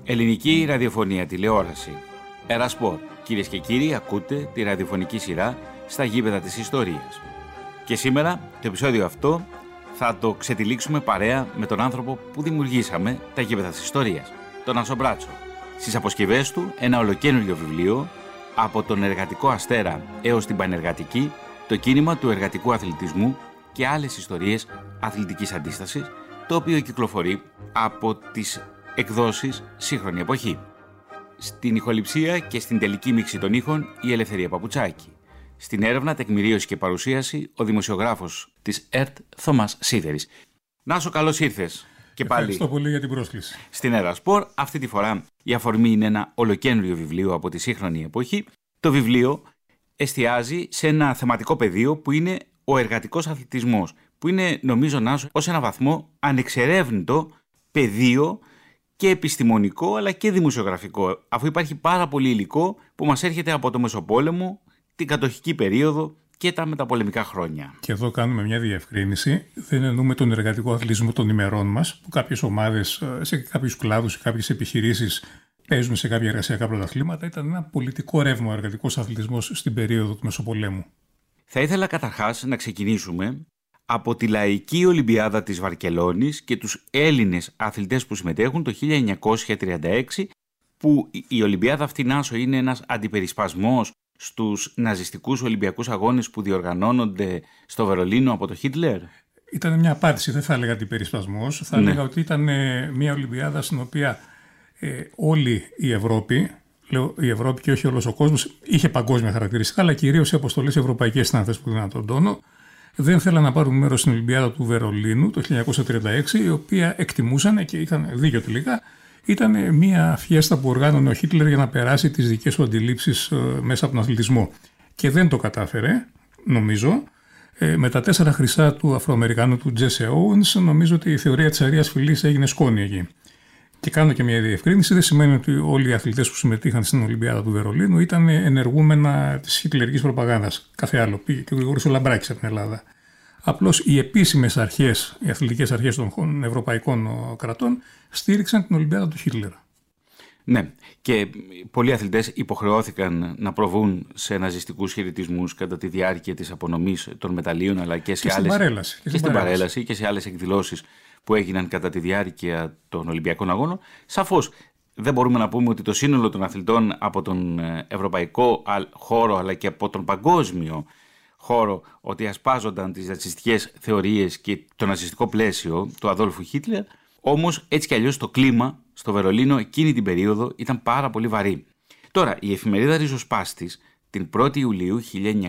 Ελληνική ραδιοφωνία, τηλεόραση. Ερασπορ. Κυρίες και κύριοι, ακούτε τη ραδιοφωνική σειρά στα γήπεδα της ιστορίας. Και σήμερα, το επεισόδιο αυτό, θα το ξετυλίξουμε παρέα με τον άνθρωπο που δημιουργήσαμε τα γήπεδα της ιστορίας, τον Άσο Μπράτσο. Στις αποσκευές του, ένα ολοκαίνουργιο βιβλίο, από τον εργατικό αστέρα έως την πανεργατική, το κίνημα του εργατικού αθλητισμού και άλλες ιστορίες αθλητικής αντίστασης, το οποίο κυκλοφορεί από τις εκδόσεις Σύγχρονη Εποχή. Στην ηχοληψία και στην τελική μίξη των ήχων η Ελευθερία Παπουτσάκη. Στην έρευνα, τεκμηρίωση και παρουσίαση ο δημοσιογράφος της ΕΡΤ Θωμάς Σίδερης. Νάσο, καλώς ήρθες και πάλι. Ευχαριστώ πολύ για την πρόσκληση. Στην Ερασπορ. Αυτή τη φορά η αφορμή είναι ένα ολοκαίνουργιο βιβλίο από τη Σύγχρονη Εποχή. Το βιβλίο εστιάζει σε ένα θεματικό πεδίο που είναι ο εργατικός αθλητισμός, που είναι, νομίζω, Νάσο, ως ένα βαθμό ανεξερεύνητο πεδίο και επιστημονικό αλλά και δημοσιογραφικό, αφού υπάρχει πάρα πολύ υλικό που μας έρχεται από το Μεσοπόλεμο, την κατοχική περίοδο και τα μεταπολεμικά χρόνια. Και εδώ κάνουμε μια διευκρίνηση. Δεν εννοούμε τον εργατικό αθλητισμό των ημερών μας, που κάποιες ομάδες σε κάποιους κλάδους, σε κάποιες επιχειρήσεις παίζουν σε κάποια εργασιακά πρωταθλήματα. Ήταν ένα πολιτικό ρεύμα ο εργατικός αθλητισμός στην περίοδο του Μεσοπολέμου. Θα ήθελα καταρχάς να ξεκινήσουμε από τη Λαϊκή Ολυμπιάδα της Βαρκελόνης και τους Έλληνες αθλητές που συμμετέχουν το 1936, που η Ολυμπιάδα αυτή, Νάσο, είναι ένας αντιπερισπασμός στους ναζιστικούς Ολυμπιακούς Αγώνες που διοργανώνονται στο Βερολίνο από το Χίτλερ. Ήταν μια απάντηση, δεν θα έλεγα αντιπερισπασμός. Θα έλεγα ότι ήταν μια Ολυμπιάδα στην οποία όλη η Ευρώπη, λέω η Ευρώπη και όχι όλος ο κόσμος, είχε παγκόσμια χαρακτηριστικά, αλλά κυρίως οι αποστολές ευρωπαϊκές συνάδελφες που δίναν τον τόνο, δεν θέλαν να πάρουν μέρος στην Ολυμπιάδα του Βερολίνου το 1936, η οποία εκτιμούσαν, και είχαν δίκιο τελικά, ήταν μια φιέστα που οργάνωνε ο Χίτλερ για να περάσει τις δικές του αντιλήψεις μέσα από τον αθλητισμό. Και δεν το κατάφερε, νομίζω. Με τα 4 χρυσά του Αφροαμερικάνου του Τζέσσε Όουενς, νομίζω ότι η θεωρία της αρείας φυλής έγινε σκόνη εκεί. Και κάνω και μια διευκρίνηση, δεν σημαίνει ότι όλοι οι αθλητές που συμμετείχαν στην Ολυμπιάδα του Βερολίνου ήταν ενεργούμενα της χιτλερικής προπαγάνδας. Κάθε άλλο. Πήγε και ο Γρηγόρης ο Λαμπράκης από την Ελλάδα. Απλώς οι επίσημες αρχές, οι αθλητικές αρχές των ευρωπαϊκών κρατών στήριξαν την Ολυμπιάδα του Χίτλερ. Ναι, και πολλοί αθλητές υποχρεώθηκαν να προβούν σε ναζιστικούς χαιρετισμούς κατά τη διάρκεια της απονομής των μεταλλίων, αλλά και σε άλλες. Στην παρέλαση και σε άλλες εκδηλώσεις που έγιναν κατά τη διάρκεια των Ολυμπιακών Αγώνων. Σαφώς δεν μπορούμε να πούμε ότι το σύνολο των αθλητών από τον ευρωπαϊκό χώρο αλλά και από τον παγκόσμιο χώρο ότι ασπάζονταν τις ναζιστικές θεωρίες και το ναζιστικό πλαίσιο του Αδόλφου Χίτλερ. Όμως, έτσι κι αλλιώς, το κλίμα στο Βερολίνο εκείνη την περίοδο ήταν πάρα πολύ βαρύ. Τώρα, η εφημερίδα Ριζοσπάστης την 1η Ιουλίου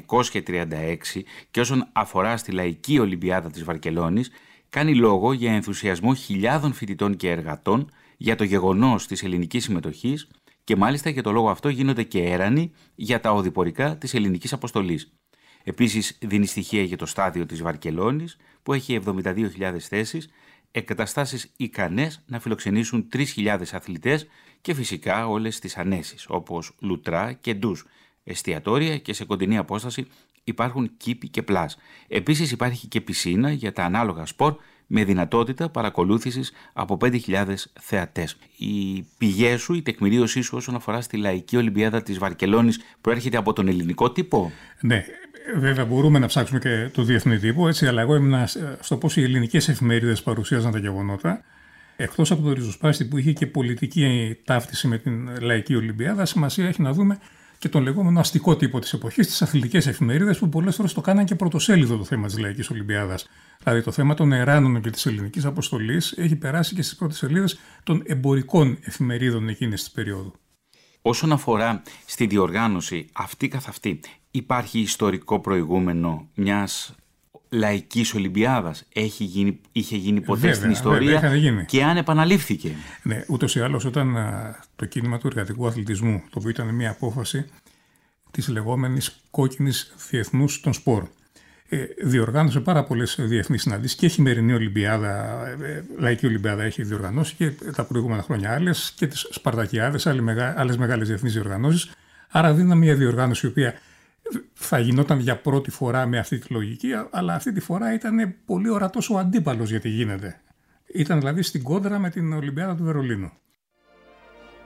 1936 και όσον αφορά στη Λαϊκή Ολυμπιάδα της Βαρκελόνης, κάνει λόγο για ενθουσιασμό χιλιάδων φοιτητών και εργατών για το γεγονός της ελληνικής συμμετοχής και μάλιστα για το λόγο αυτό γίνονται και έρανοι για τα οδηπορικά της ελληνικής αποστολής. Επίσης δίνει στοιχεία για το στάδιο της Βαρκελόνης που έχει 72.000 θέσεις, εγκαταστάσεις ικανές να φιλοξενήσουν 3.000 αθλητές και φυσικά όλες τις ανέσεις όπως λουτρά και ντους, εστιατόρια και σε κοντινή απόσταση υπάρχουν κήποι και πλάς. Επίσης υπάρχει και πισίνα για τα ανάλογα σπορ με δυνατότητα παρακολούθησης από 5.000 θεατές. Οι πηγές σου, η τεκμηρίωσή σου όσον αφορά στη Λαϊκή Ολυμπιάδα της Βαρκελόνης προέρχεται από τον ελληνικό τύπο? Ναι, βέβαια μπορούμε να ψάξουμε και το διεθνή τύπο, έτσι, αλλά εγώ ήμουν στο πώς οι ελληνικές εφημερίδες παρουσίαζαν τα γεγονότα. Εκτός από το Ριζοσπάστη που είχε και πολιτική ταύτιση με την Λαϊκή Ολυμπιάδα, σημασία έχει να δούμε και τον λεγόμενο αστικό τύπο της εποχής, τις αθλητικές εφημερίδες που πολλές φορές το κάναν και πρωτοσέλιδο το θέμα της Λαϊκής Ολυμπιάδας. Δηλαδή το θέμα των εράνων και της ελληνικής αποστολής έχει περάσει και στις πρώτες σελίδες των εμπορικών εφημερίδων εκείνης της περίοδου. Όσον αφορά στη διοργάνωση αυτή καθ' αυτή, υπάρχει ιστορικό προηγούμενο μιας Λαϊκής Ολυμπιάδας? Είχε γίνει ποτέ στην ιστορία και αν επαναλήφθηκε? Ναι, ούτως ή άλλως όταν το κίνημα του εργατικού αθλητισμού, το οποίο ήταν μια απόφαση της λεγόμενης κόκκινης διεθνούς των σπορ, διοργάνωσε πάρα πολλές διεθνείς συναντήσεις και η χειμερινή Ολυμπιάδα, Λαϊκή Ολυμπιάδα έχει διοργανώσει και τα προηγούμενα χρόνια άλλες και τις Σπαρτακιάδες, άλλες μεγάλες διεθνείς διοργανώσεις. Άρα δίναμε μια διοργάνωση η οποία θα γινόταν για πρώτη φορά με αυτή τη λογική, αλλά αυτή τη φορά ήταν πολύ ορατός ο αντίπαλος γιατί γίνεται. Ήταν δηλαδή στην κόντρα με την Ολυμπιάδα του Βερολίνου.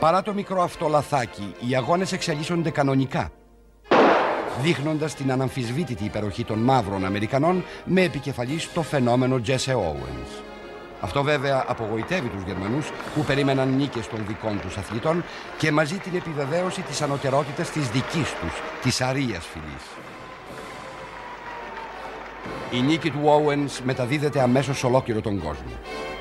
Παρά το μικρό αυτό λαθάκι, οι αγώνες εξελίσσονται κανονικά, δείχνοντας την αναμφισβήτητη υπεροχή των μαύρων Αμερικανών με επικεφαλής το φαινόμενο Jesse Owens. Αυτό βέβαια απογοητεύει τους Γερμανούς που περίμεναν νίκες των δικών τους αθλητών και μαζί την επιβεβαίωση της ανωτερότητας της δικής τους, της αρείας φυλής. Η νίκη του Owens μεταδίδεται αμέσως σε ολόκληρο τον κόσμο.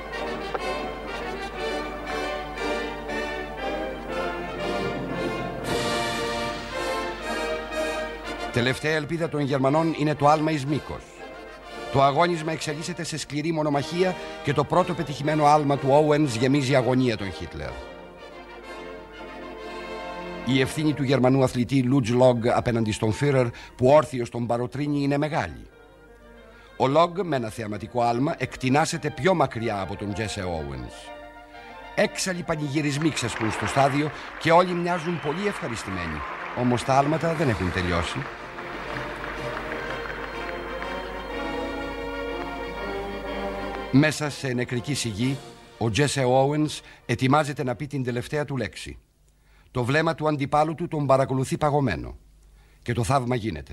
Τελευταία ελπίδα των Γερμανών είναι το άλμα εις μήκος. Το αγώνισμα εξελίσσεται σε σκληρή μονομαχία και το πρώτο πετυχημένο άλμα του Owens γεμίζει αγωνία τον Χίτλερ. Η ευθύνη του Γερμανού αθλητή Λουτζ Λόγκ απέναντι στον Φίρερ που όρθιος τον παροτρύνει είναι μεγάλη. Ο Λόγκ με ένα θεαματικό άλμα εκτινάσεται πιο μακριά από τον Jesse Owens. Έξαλλοι πανηγυρισμοί ξεσπούν στο στάδιο και όλοι μοιάζουν πολύ ευχαριστημένοι. Όμως τα άλματα δεν έχουν τελειώσει. Μέσα σε νεκρική σιγή, ο Jesse Owens ετοιμάζεται να πει την τελευταία του λέξη. Το βλέμμα του αντιπάλου του τον παρακολουθεί παγωμένο. Και το θαύμα γίνεται.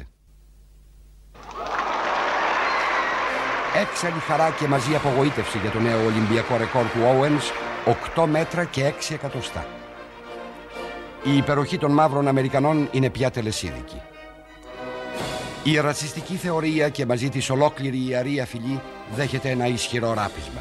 Έξαλλη χαρά και μαζί απογοήτευση για το νέο Ολυμπιακό ρεκόρ του Owens, 8 μέτρα και 6 εκατοστά. Η υπεροχή των μαύρων Αμερικανών είναι πια τελεσίδικη. Η ρατσιστική θεωρία και μαζί της ολόκληρη η αρεία φυλή δέχεται ένα ισχυρό ράπισμα.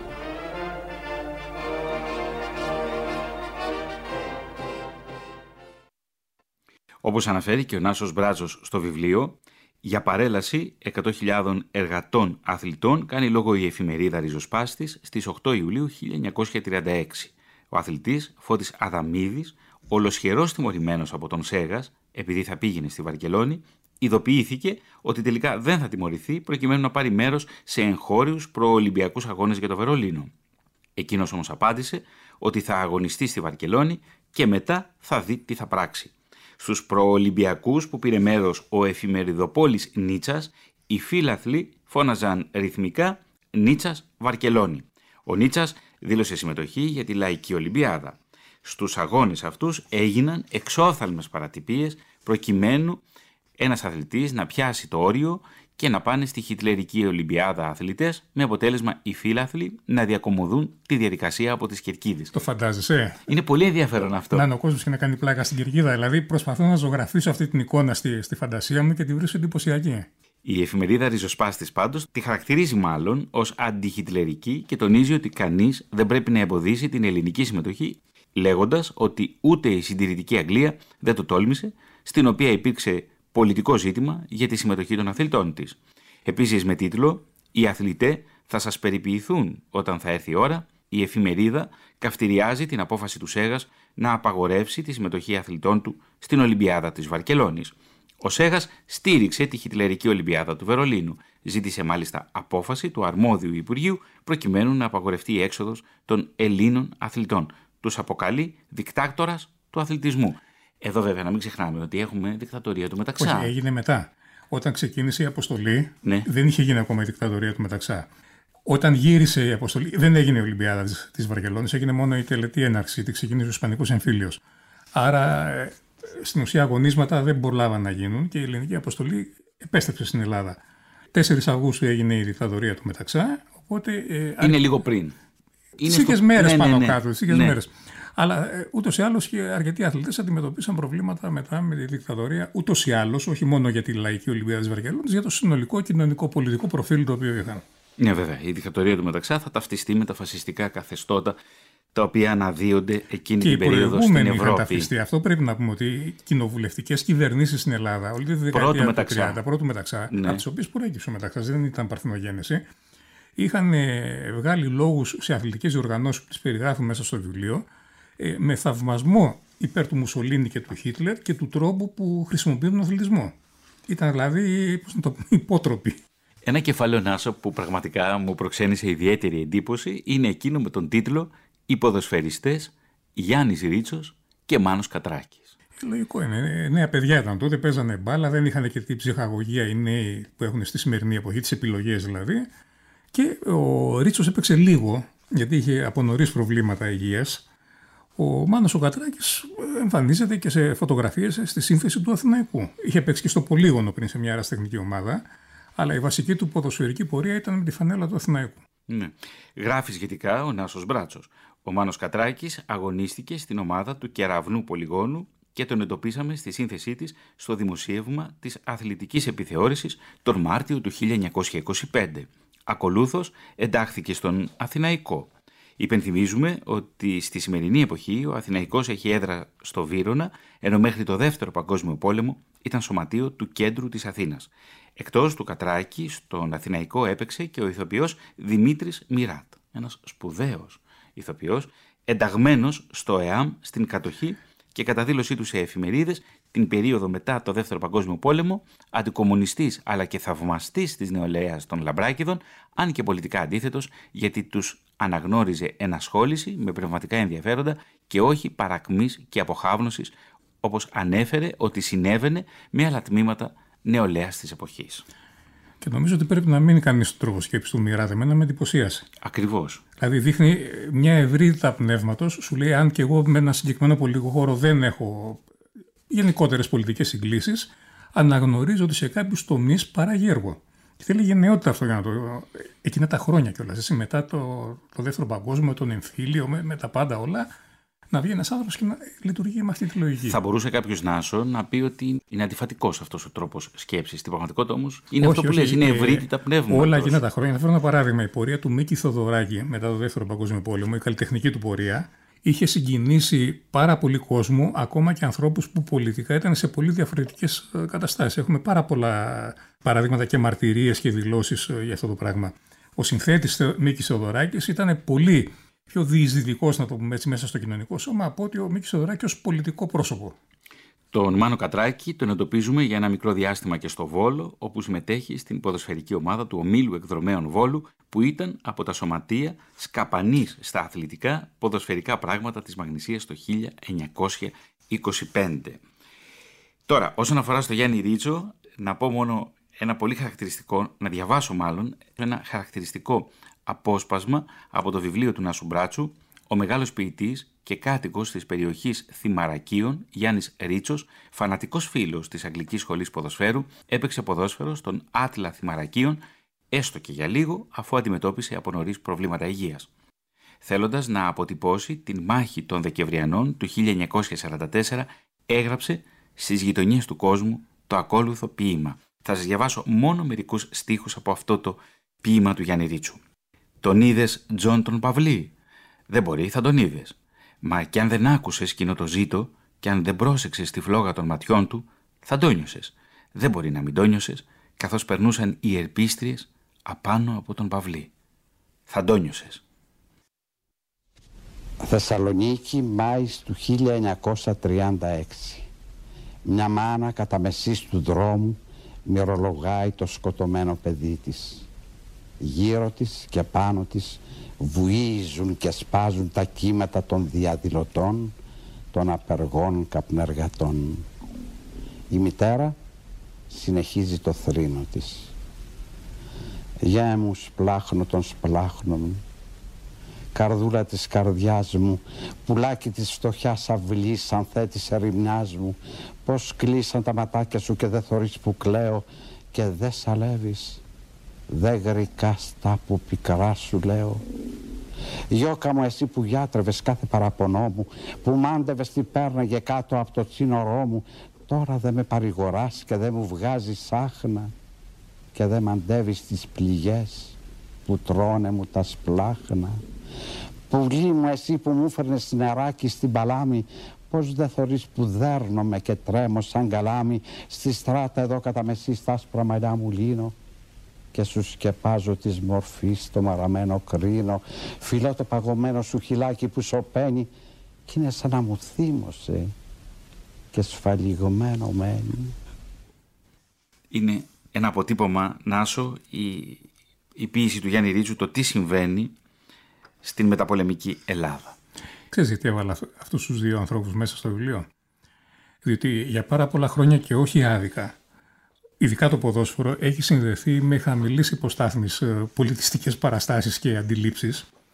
Όπως αναφέρει και ο Νάσος Μπράτζος στο βιβλίο, για παρέλαση 100.000 εργατών αθλητών κάνει λόγο η εφημερίδα Ριζοσπάστης στις 8 Ιουλίου 1936. Ο αθλητής Φώτης Αδαμίδης, ολοσχερός τιμωρημένος από τον Σέγας, επειδή θα πήγαινε στη Βαρκελόνη, ειδοποιήθηκε ότι τελικά δεν θα τιμωρηθεί προκειμένου να πάρει μέρος σε εγχώριους προολυμπιακούς αγώνες για το Βερολίνο. Εκείνος όμως απάντησε ότι θα αγωνιστεί στη Βαρκελόνη και μετά θα δει τι θα πράξει. Στους προολυμπιακούς που πήρε μέρος ο εφημεριδοπόλης Νίτσας, οι φίλαθλοι φώναζαν ρυθμικά «Νίτσας Βαρκελόνη». Ο Νίτσας δήλωσε συμμετοχή για τη Λαϊκή Ολυμπιάδα. Στους αγώνες αυτούς έγιναν εξόφθαλμες παρατυπίες προκειμένου ένας αθλητής να πιάσει το όριο και να πάνε στη Χιτλερική Ολυμπιάδα αθλητές, με αποτέλεσμα οι φίλαθλοι να διακομωδούν τη διαδικασία από τις κερκίδες. Το φαντάζεσαι? Είναι πολύ ενδιαφέρον αυτό. Να είναι ο κόσμος και να κάνει πλάκα στην κερκίδα. Δηλαδή, προσπαθώ να ζωγραφίσω αυτή την εικόνα στη φαντασία μου και τη βρίσκω εντυπωσιακή. Η εφημερίδα Ριζοσπάστης πάντως τη χαρακτηρίζει μάλλον ως αντιχιτλερική και τονίζει ότι κανείς δεν πρέπει να εμποδίσει την ελληνική συμμετοχή, λέγοντας ότι ούτε η συντηρητική Αγγλία δεν το τόλμησε, στην οποία υπήρξε πολιτικό ζήτημα για τη συμμετοχή των αθλητών της. Επίσης με τίτλο «Οι αθλητές θα σας περιποιηθούν όταν θα έρθει η ώρα», η εφημερίδα καυτηριάζει την απόφαση του Σέγας να απαγορεύσει τη συμμετοχή αθλητών του στην Ολυμπιάδα της Βαρκελόνης. Ο Σέγας στήριξε τη Χιτλερική Ολυμπιάδα του Βερολίνου. Ζήτησε μάλιστα απόφαση του αρμόδιου Υπουργείου προκειμένου να απαγορευτεί η έξοδος των Ελλήνων αθλητών. Τους αποκαλεί δικτάκτορας του αθλητισμού. Εδώ βέβαια να μην ξεχνάμε ότι έχουμε δικτατορία του Μεταξά. Όχι, έγινε μετά. Όταν ξεκίνησε η αποστολή, ναι, δεν είχε γίνει ακόμα η δικτατορία του Μεταξά. Όταν γύρισε η αποστολή, δεν έγινε η Ολυμπιάδα της Βαρκελόνης, έγινε μόνο η τελετή έναρξη, τη ξεκίνησε ο Ισπανικός Εμφύλιος. Άρα στην ουσία αγωνίσματα δεν προλάβαν να γίνουν και η ελληνική αποστολή επέστρεψε στην Ελλάδα. 4 Αυγούστου έγινε η δικτατορία του Μεταξά. Οπότε, είναι λίγο πριν. Λίγες μέρες πάνω κάτω. Μέρες. Αλλά ούτως ή άλλως και αρκετοί αθλητές αντιμετωπίσαν προβλήματα μετά με τη δικτατορία. Ούτως ή άλλως, όχι μόνο για τη Λαϊκή Ολυμπιάδα της Βαρκελόνης, για το συνολικό κοινωνικό-πολιτικό προφίλ το οποίο είχαν. Ναι, βέβαια. Η δικτατορία του Μεταξά θα ταυτιστεί με τα φασιστικά καθεστώτα τα οποία αναδύονται εκείνη την περίοδο στην Ευρώπη. Ταυτιστεί. Αυτό πρέπει να πούμε ότι οι κοινοβουλευτικές κυβερνήσεις στην Ελλάδα, όλη τη δεκαετία του 30, πρώτου Μεταξά, ναι, από τις οποίες προέκυψε ο Μεταξάς, δεν ήταν παρθενογένεση, είχαν βγάλει λόγους σε αθλητικές διοργανώσεις που τις περιγράφουν μέσα στο βιβλίο, με θαυμασμό υπέρ του Μουσολίνη και του Χίτλερ και του τρόπου που χρησιμοποιούν τον αθλητισμό. Ήταν δηλαδή, πώς να το πούμε, υπότροποι. Ένα κεφάλαιο, Νάσο, που πραγματικά μου προξένησε ιδιαίτερη εντύπωση είναι εκείνο με τον τίτλο «Οι ποδοσφαιριστές Γιάννης Ρίτσος και Μάνος Κατράκης». Λογικό είναι. Νέα παιδιά ήταν τότε, παίζανε μπάλα, δεν είχαν και την ψυχαγωγία οι νέοι που έχουν στη σημερινή εποχή, τις επιλογές δηλαδή. Και ο Ρίτσος έπαιξε λίγο, γιατί είχε από νωρίς προβλήματα υγείας. Ο Μάνος ο Κατράκης εμφανίζεται και σε φωτογραφίες στη σύνθεση του Αθηναϊκού. Είχε παίξει και στο Πολύγωνο πριν σε μια αεραστεχνική ομάδα, αλλά η βασική του ποδοσφαιρική πορεία ήταν με τη φανέλα του Αθηναϊκού. Ναι. Γράφει σχετικά ο Νάσος Μπράτσος. Ο Μάνος Κατράκης αγωνίστηκε στην ομάδα του Κεραυνού Πολυγώνου και τον εντοπίσαμε στη σύνθεσή της στο δημοσίευμα της Αθλητικής Επιθεώρησης τον Μάρτιο του 1925. Ακολούθως εντάχθηκε στον Αθηναϊκό. Υπενθυμίζουμε ότι στη σημερινή εποχή ο Αθηναϊκός έχει έδρα στο Βύρωνα, ενώ μέχρι το Δεύτερο Παγκόσμιο Πόλεμο ήταν σωματείο του κέντρου της Αθήνας. Εκτός του Κατράκη, στον Αθηναϊκό έπαιξε και ο ηθοποιός Δημήτρης Μιράτ, ένας σπουδαίος ηθοποιός, ενταγμένος στο ΕΑΜ στην κατοχή και κατά δήλωσή του σε εφημερίδες την περίοδο μετά το Δεύτερο Παγκόσμιο Πόλεμο, αντικομμουνιστής αλλά και θαυμαστής της νεολαίας των Λαμπράκηδων, αν και πολιτικά αντίθετος, γιατί τους αναγνώριζε ενασχόληση με πνευματικά ενδιαφέροντα και όχι παρακμής και αποχάβνωσης, όπως ανέφερε ότι συνέβαινε με άλλα τμήματα νεολαίας της εποχής. Και νομίζω ότι πρέπει να μείνει κανείς στον τρόπο σκέψης του Μιράτ. Εμένα με εντυπωσίασε. Ακριβώς. Δηλαδή δείχνει μια ευρύτητα πνεύματος. Σου λέει, αν και εγώ με ένα συγκεκριμένο πολιτικό χώρο δεν έχω γενικότερες πολιτικές συγκλήσεις, αναγνωρίζω ότι σε κάποιους τομείς παράγει έργο. Και θέλει γενναιότητα αυτό για να το. Εκείνα τα χρόνια κιόλας. Μετά το Δεύτερο Παγκόσμιο, τον εμφύλιο, με τα πάντα όλα, να βγει ένας άνθρωπος και να λειτουργεί με αυτή τη λογική. Θα μπορούσε κάποιος Νάσο να πει ότι είναι αντιφατικός αυτός ο τρόπος σκέψης. Στην πραγματικότητα όμως είναι όχι, αυτό που λες, είναι ευρύτητα πνεύματος. Όλα εκείνα τα χρόνια. Θα φέρω ένα παράδειγμα. Η πορεία του Μίκη Θοδωράκη μετά το Δεύτερο Παγκόσμιο Πόλεμο, η καλλιτεχνική του πορεία, είχε συγκινήσει πάρα πολύ κόσμο, ακόμα και ανθρώπους που πολιτικά ήταν σε πολύ διαφορετικές καταστάσεις. Έχουμε πάρα πολλά παραδείγματα και μαρτυρίες και δηλώσεις για αυτό το πράγμα. Ο συνθέτης Μίκης Θοδωράκης ήταν πολύ πιο διεισδυτικός, να το πούμε έτσι, μέσα στο κοινωνικό σώμα από ότι ο Μίκης Θοδωράκης ως πολιτικό πρόσωπο. Τον Μάνο Κατράκη τον εντοπίζουμε για ένα μικρό διάστημα και στο Βόλο, όπου συμμετέχει στην ποδοσφαιρική ομάδα του Ομίλου Εκδρομέων Βόλου, που ήταν από τα σωματεία σκαπανής στα αθλητικά ποδοσφαιρικά πράγματα της Μαγνησίας το 1925. Τώρα, όσον αφορά στο Γιάννη Ρίτσο, να πω μόνο ένα πολύ χαρακτηριστικό, να διαβάσω μάλλον, ένα χαρακτηριστικό απόσπασμα από το βιβλίο του Νάσου Μπράτσου. Ο μεγάλος ποιητής και κάτοικος της περιοχής Θυμαρακίων, Γιάννης Ρίτσος, φανατικός φίλος της Αγγλικής Σχολής Ποδοσφαίρου, έπαιξε ποδόσφαιρο στον Άτλα Θυμαρακίων, έστω και για λίγο, αφού αντιμετώπισε από νωρίς προβλήματα υγείας. Θέλοντας να αποτυπώσει την μάχη των Δεκεμβριανών του 1944, έγραψε στις γειτονιές του κόσμου το ακόλουθο ποίημα. Θα σας διαβάσω μόνο μερικούς στίχους από αυτό το ποίημα του Γιάννη Ρίτσου. «Τον είδες, Τζον τον Παυλή? Δεν μπορεί, θα τον είδες. Μα κι αν δεν άκουσες κοινό το ζήτο, κι αν δεν πρόσεξες τη φλόγα των ματιών του, θα το νιώσες. Δεν μπορεί να μην το νιώσες, καθώς περνούσαν οι ερπίστριες απάνω από τον Παυλή. Θα το νιώσες». Θεσσαλονίκη, Μάης του 1936. Μια μάνα κατά μεσής του δρόμου μυρολογάει το σκοτωμένο παιδί της. Γύρω της και πάνω της βουίζουν και σπάζουν τα κύματα των διαδηλωτών, των απεργών καπνεργατών. Η μητέρα συνεχίζει το θρήνο της. «Γεια μου σπλάχνω των σπλάχνων, καρδούλα της καρδιάς μου, πουλάκι της φτωχιάς αυλής, ανθέτης ερημιάς μου, πως κλείσαν τα ματάκια σου και δεν θωρείς που κλαίω και δεν σαλεύεις, δεν γρικάς τα που πικρά σου λέω. Γιώκα μου, εσύ που γιάτρευες κάθε παραπονό μου, που μάντευες τι πέρναγε κάτω από το τσίνορό μου, τώρα δεν με παρηγοράς και δεν μου βγάζεις άχνα και δεν μαντεύεις τις πληγές που τρώνε μου τα σπλάχνα. Πουλί μου, εσύ που μου φέρνες στην νεράκι στην παλάμη, πως δεν θωρείς που δέρνομαι και τρέμω σαν καλάμι στη στράτα εδώ κατά μεσή στα άσπρα μαλλιά μου λύνω και σου σκεπάζω της μορφής το μαραμένο κρίνο, φιλώ το παγωμένο σου χυλάκι που σωπαίνει κι είναι σαν να μου θύμωσε και σφαλιγμένο μένει». Είναι ένα αποτύπωμα, Νάσο, η ποίηση του Γιάννη Ρίτσου, το τι συμβαίνει στην μεταπολεμική Ελλάδα. Ξέρεις γιατί έβαλα αυτούς τους δύο ανθρώπους μέσα στο βιβλίο? Διότι για πάρα πολλά χρόνια και όχι άδικα, ειδικά το ποδόσφαιρο έχει συνδεθεί με χαμηλής υποστάθμης πολιτιστικές παραστάσεις και αντιλήψεις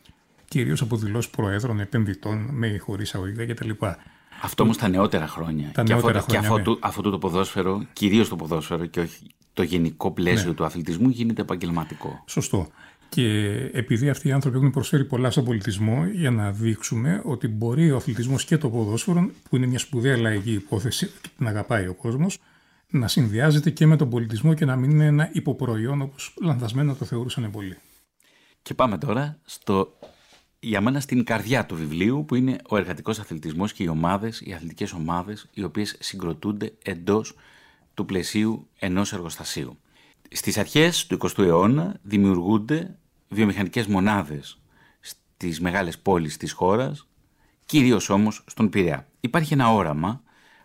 κυρίως από δηλώσεις προέδρων, επενδυτών, με ή χωρίς αγωγικά κτλ. Αυτό όμως τα νεότερα χρόνια. Και αυτό το ποδόσφαιρο, κυρίως το ποδόσφαιρο και όχι το γενικό πλαίσιο του αθλητισμού, γίνεται επαγγελματικό. Σωστό. Και επειδή αυτοί οι άνθρωποι έχουν προσφέρει πολλά στον πολιτισμό, για να δείξουμε ότι μπορεί ο αθλητισμός και το ποδόσφαιρο, που είναι μια σπουδαία λαϊκή υπόθεση και την αγαπάει ο κόσμος, να συνδυάζεται και με τον πολιτισμό και να μην είναι ένα υποπροϊόν, όπως λανθασμένα το θεωρούσαν πολλοί. Και πάμε τώρα για μένα στην καρδιά του βιβλίου, που είναι ο εργατικός αθλητισμός και οι αθλητικές ομάδες, οι οποίες συγκροτούνται εντός του πλαισίου ενός εργοστασίου. Στις αρχές του 20ου αιώνα δημιουργούνται βιομηχανικές μονάδες στις μεγάλες πόλεις της χώρας, κυρίως όμως στον Πειραιά. Υπάρχει ένα όραμα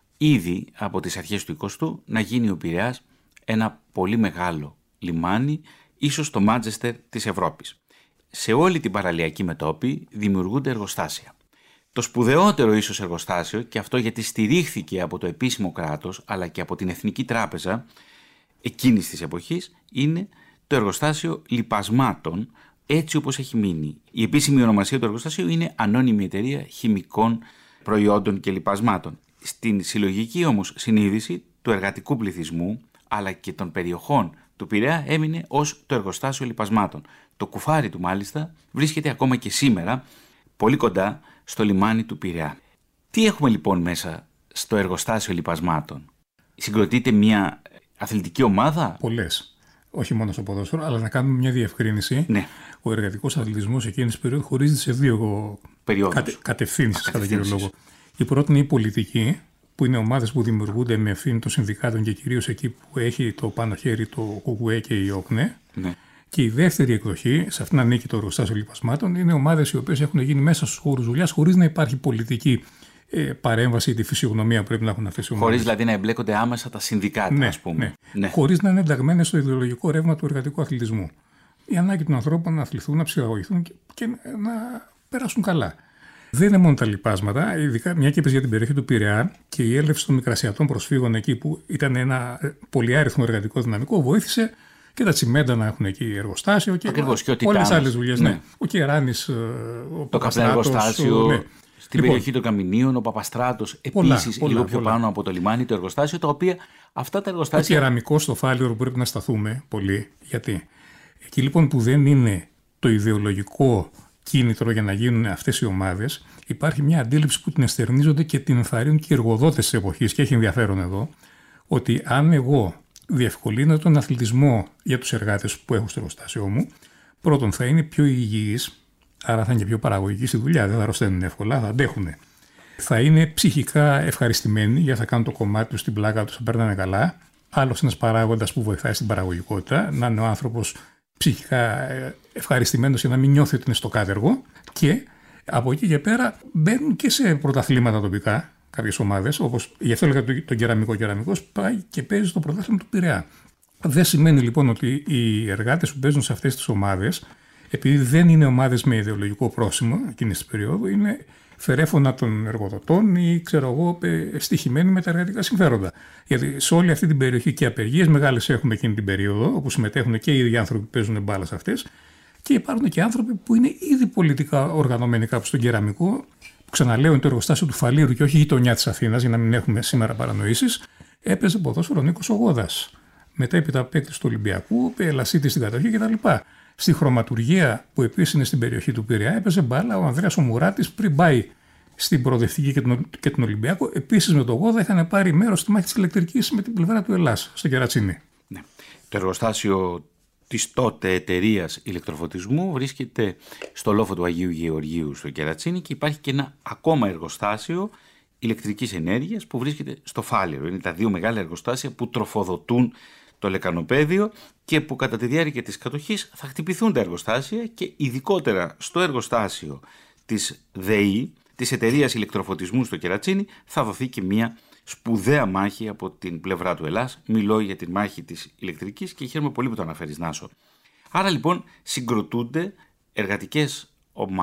ήδη από τις αρχές του 20ου να γίνει ο Πειραιάς ένα πολύ μεγάλο λιμάνι, ίσως το Μάντσεστερ της Ευρώπης. Σε όλη την παραλιακή μετώπη δημιουργούνται εργοστάσια. Το σπουδαιότερο ίσως εργοστάσιο, και αυτό γιατί στηρίχθηκε από το επίσημο κράτος αλλά και από την Εθνική Τράπεζα εκείνης της εποχής, είναι το εργοστάσιο λιπασμάτων, έτσι όπως έχει μείνει. Η επίσημη ονομασία του εργοστασίου είναι Ανώνυμη Εταιρεία Χημικών Προϊόντων και Λιπασμάτων. Στην συλλογική όμως συνείδηση του εργατικού πληθυσμού αλλά και των περιοχών του Πειραιά έμεινε ως το εργοστάσιο λιπασμάτων. Το κουφάρι του μάλιστα βρίσκεται ακόμα και σήμερα πολύ κοντά στο λιμάνι του Πειραιά. Τι έχουμε λοιπόν μέσα στο εργοστάσιο λιπασμάτων? Συγκροτείται μια αθλητική ομάδα? Πολλές. Όχι μόνο στο ποδόσφαιρο, αλλά να κάνουμε μια διευκρίνηση. Ναι. Ο εργατικός αθλητισμός εκείνης της περίοδου χωρίζεται σε δύο κατευθύνσεις, κατά κύριο λόγο. Η πρώτη είναι η πολιτική, που είναι ομάδες που δημιουργούνται με ευθύνη των συνδικάτων και κυρίως εκεί που έχει το πάνω χέρι το ΚΚΕ και η ΟΚΝΕ. Ναι. Και η δεύτερη εκδοχή, σε αυτήν ανήκει το εργοστάσιο λιπασμάτων, είναι ομάδες οι οποίες έχουν γίνει μέσα στους χώρους δουλειάς χωρίς να υπάρχει πολιτική παρέμβαση ή τη φυσιογνωμία που πρέπει να έχουν αυτές οι ομάδες. Χωρίς δηλαδή να εμπλέκονται άμεσα τα συνδικάτα, ας πούμε. Ναι. Χωρίς να είναι ενταγμένες στο ιδεολογικό ρεύμα του εργατικού αθλητισμού. Η ανάγκη των ανθρώπων να αθληθούν, να ψυχαγωγηθούν και να περάσουν καλά. Δεν είναι μόνο τα λιπάσματα, ειδικά μια και είπες για την περιοχή του Πειραιά και η έλευση των μικρασιατών προσφύγων εκεί που ήταν ένα πολυάριθμο εργατικό δυναμικό, βοήθησε και τα τσιμέντα να έχουν εκεί εργοστάσιο και όλες τις άλλες δουλειές. Ναι. Ο Κεράνης, το καπνεργοστάσιο. Ναι. Στην περιοχή των Καμινίων, ο Παπαστράτος, επίσης λίγο πιο πάνω από το λιμάνι, το εργοστάσιο, τα οποία αυτά τα εργοστάσια. Το κεραμικό στο Φάληρο που πρέπει να σταθούμε πολύ. Γιατί εκεί λοιπόν που δεν είναι το ιδεολογικό κίνητρο για να γίνουν αυτές οι ομάδες, υπάρχει μια αντίληψη που την εστερνίζονται και την ενθαρρύνουν και οι εργοδότες της εποχής, και έχει ενδιαφέρον εδώ, ότι αν εγώ διευκολύνω τον αθλητισμό για τους εργάτες που έχω στο εργοστάσιο μου, πρώτον θα είναι πιο υγιείς. Άρα θα είναι και πιο παραγωγικοί στη δουλειά, δεν θα αρρωσταίνουν εύκολα, θα αντέχουν. Θα είναι ψυχικά ευχαριστημένοι, γιατί θα κάνουν το κομμάτι τους, την πλάκα τους, θα περνάνε καλά. Άλλος ένας παράγοντας που βοηθάει στην παραγωγικότητα, να είναι ο άνθρωπος ψυχικά ευχαριστημένος για να μην νιώθει ότι είναι στο κάτεργο. Και από εκεί και πέρα μπαίνουν και σε πρωταθλήματα τοπικά κάποιες ομάδες, όπως γι' αυτό έλεγα τον κεραμικός πάει και παίζει στο πρωτάθλημα του Πειραιά. Δεν σημαίνει λοιπόν ότι οι εργάτες που παίζουν σε αυτές τις ομάδες, επειδή δεν είναι ομάδες με ιδεολογικό πρόσημο εκείνης της περίοδου, είναι φερέφωνα των εργοδοτών ή ξέρω εγώ στοιχημένοι με τα εργατικά συμφέροντα. Γιατί σε όλη αυτή την περιοχή και απεργίες μεγάλες έχουμε εκείνη την περίοδο, όπου συμμετέχουν και οι ίδιοι άνθρωποι που παίζουν μπάλα σε αυτές, και υπάρχουν και άνθρωποι που είναι ήδη πολιτικά οργανωμένοι κάπου στον κεραμικό, που ξαναλέω είναι το εργοστάσιο του Φαλήρου και όχι η γειτονιά της Αθήνας, για να μην έχουμε σήμερα παρανοήσεις. Έπαιζε ποδόσφαιρο ο Νίκος ο Γόδας. Μετά έπειτα παίκτης του Ολυμπιακού, Ελασίτη στην κατοχή κτλ. Στη χρωματουργία που επίσης είναι στην περιοχή του Πειραιά έπαιζε μπάλα ο Ανδρέας ο Μουράτης πριν πάει στην προοδευτική και τον Ολυμπιακό. Επίσης με τον Γόδα είχαν πάρει μέρος στη μάχη της ηλεκτρικής με την πλευρά του Ελλάς, στο Κερατσίνι. Ναι. Το εργοστάσιο της τότε εταιρείας ηλεκτροφωτισμού βρίσκεται στο λόφο του Αγίου Γεωργίου στο Κερατσίνι και υπάρχει και ένα ακόμα εργοστάσιο ηλεκτρικής ενέργειας που βρίσκεται στο Φάληρο. Είναι τα δύο μεγάλα εργοστάσια που τροφοδοτούν το λεκανοπαίδιο και που κατά τη διάρκεια της κατοχής θα χτυπηθούν τα εργοστάσια και ειδικότερα στο εργοστάσιο της ΔΕΗ, της εταιρείας ηλεκτροφωτισμού στο Κερατσίνι, θα δοθεί και μια σπουδαία μάχη από την πλευρά του Ελλάς. Μιλώ για τη μάχη της ηλεκτρικής και χαίρομαι πολύ που το αναφέρεις, Νάσο. Άρα λοιπόν συγκροτούνται εργατικές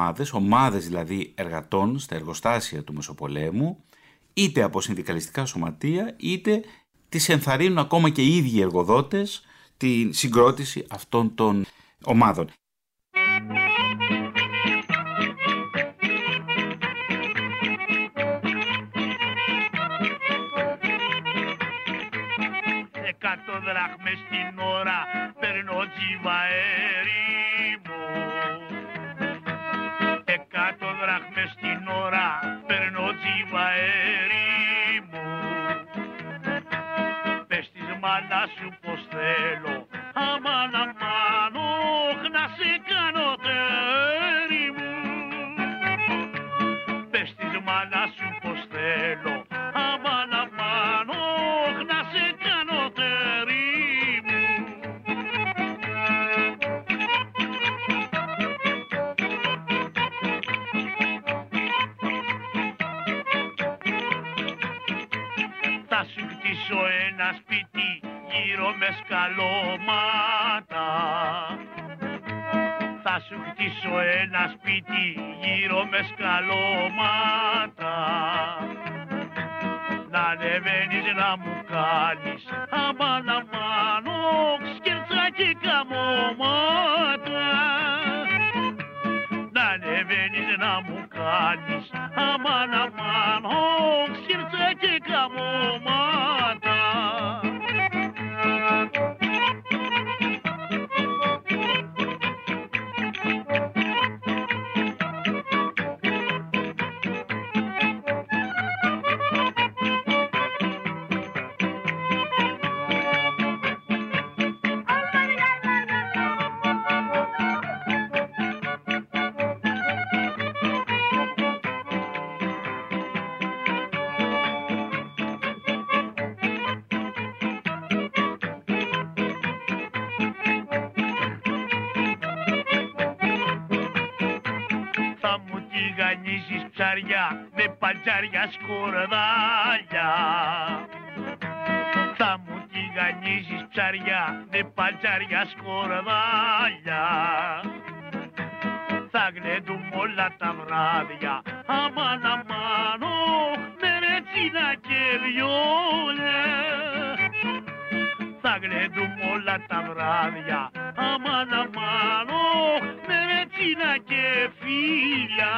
ομάδες δηλαδή εργατών στα εργοστάσια του Μεσοπολέμου, είτε από συνδικαλιστικά σωματεία, είτε τις ενθαρρύνουν ακόμα και οι ίδιοι εργοδότες την συγκρότηση αυτών των ομάδων. 100 δραχμές την ώρα παίρνω τζιβαέρι μου. 100 δραχμές την ώρα παίρνω τζιβαέρι μου. Πες της μάνας σου πως θέλω, αμάν αμάν, όχ να σε κάνω τέρι μου. Πες της μάνας σου πως θέλω, αμάν αμάν, όχ να σε κάνω τέρι μου. Θα σου χτίσω ένα σπίτι γύρω με σκαλώματα. Θα σου χτίσω ένα σπίτι γύρω με σκαλώματα. Να ανεβαίνεις να μου κάνεις αμάν αμάν, όχ σκέρτσα και καμώματα. Να ανεβαίνεις να μου κάνεις αμάν αμάν, όχ σκέρτσα και καμώματα. Με παντζάρια σκορδάλια. Θα μου τηγανίζεις ψαριά με παντζάρια σκορδάλια. Θα γλεντούμε όλα τα βράδια αμάν αμάν, όχ με ρετσίνα και βιόλια. Θα γλεντούμε όλα τα βράδια αμάν αμάν, όχ με ρετσίνα και φίλια.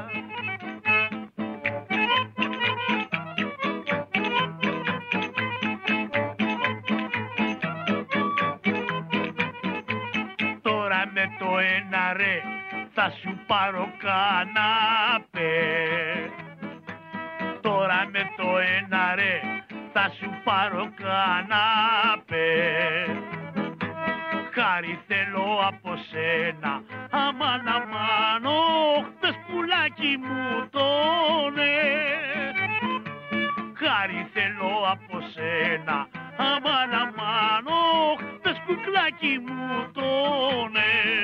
Με το ένα ρε θα σου πάρω κανάπε. Τώρα με το ένα ρε θα σου πάρω κανάπε. Χάρη θέλω από σένα αμάν αμάν, όχ πες πουλάκι μου τόνε. Χάρη θέλω από σένα αμάν αμάν, όχ πες κουκλάκι μου τόνε.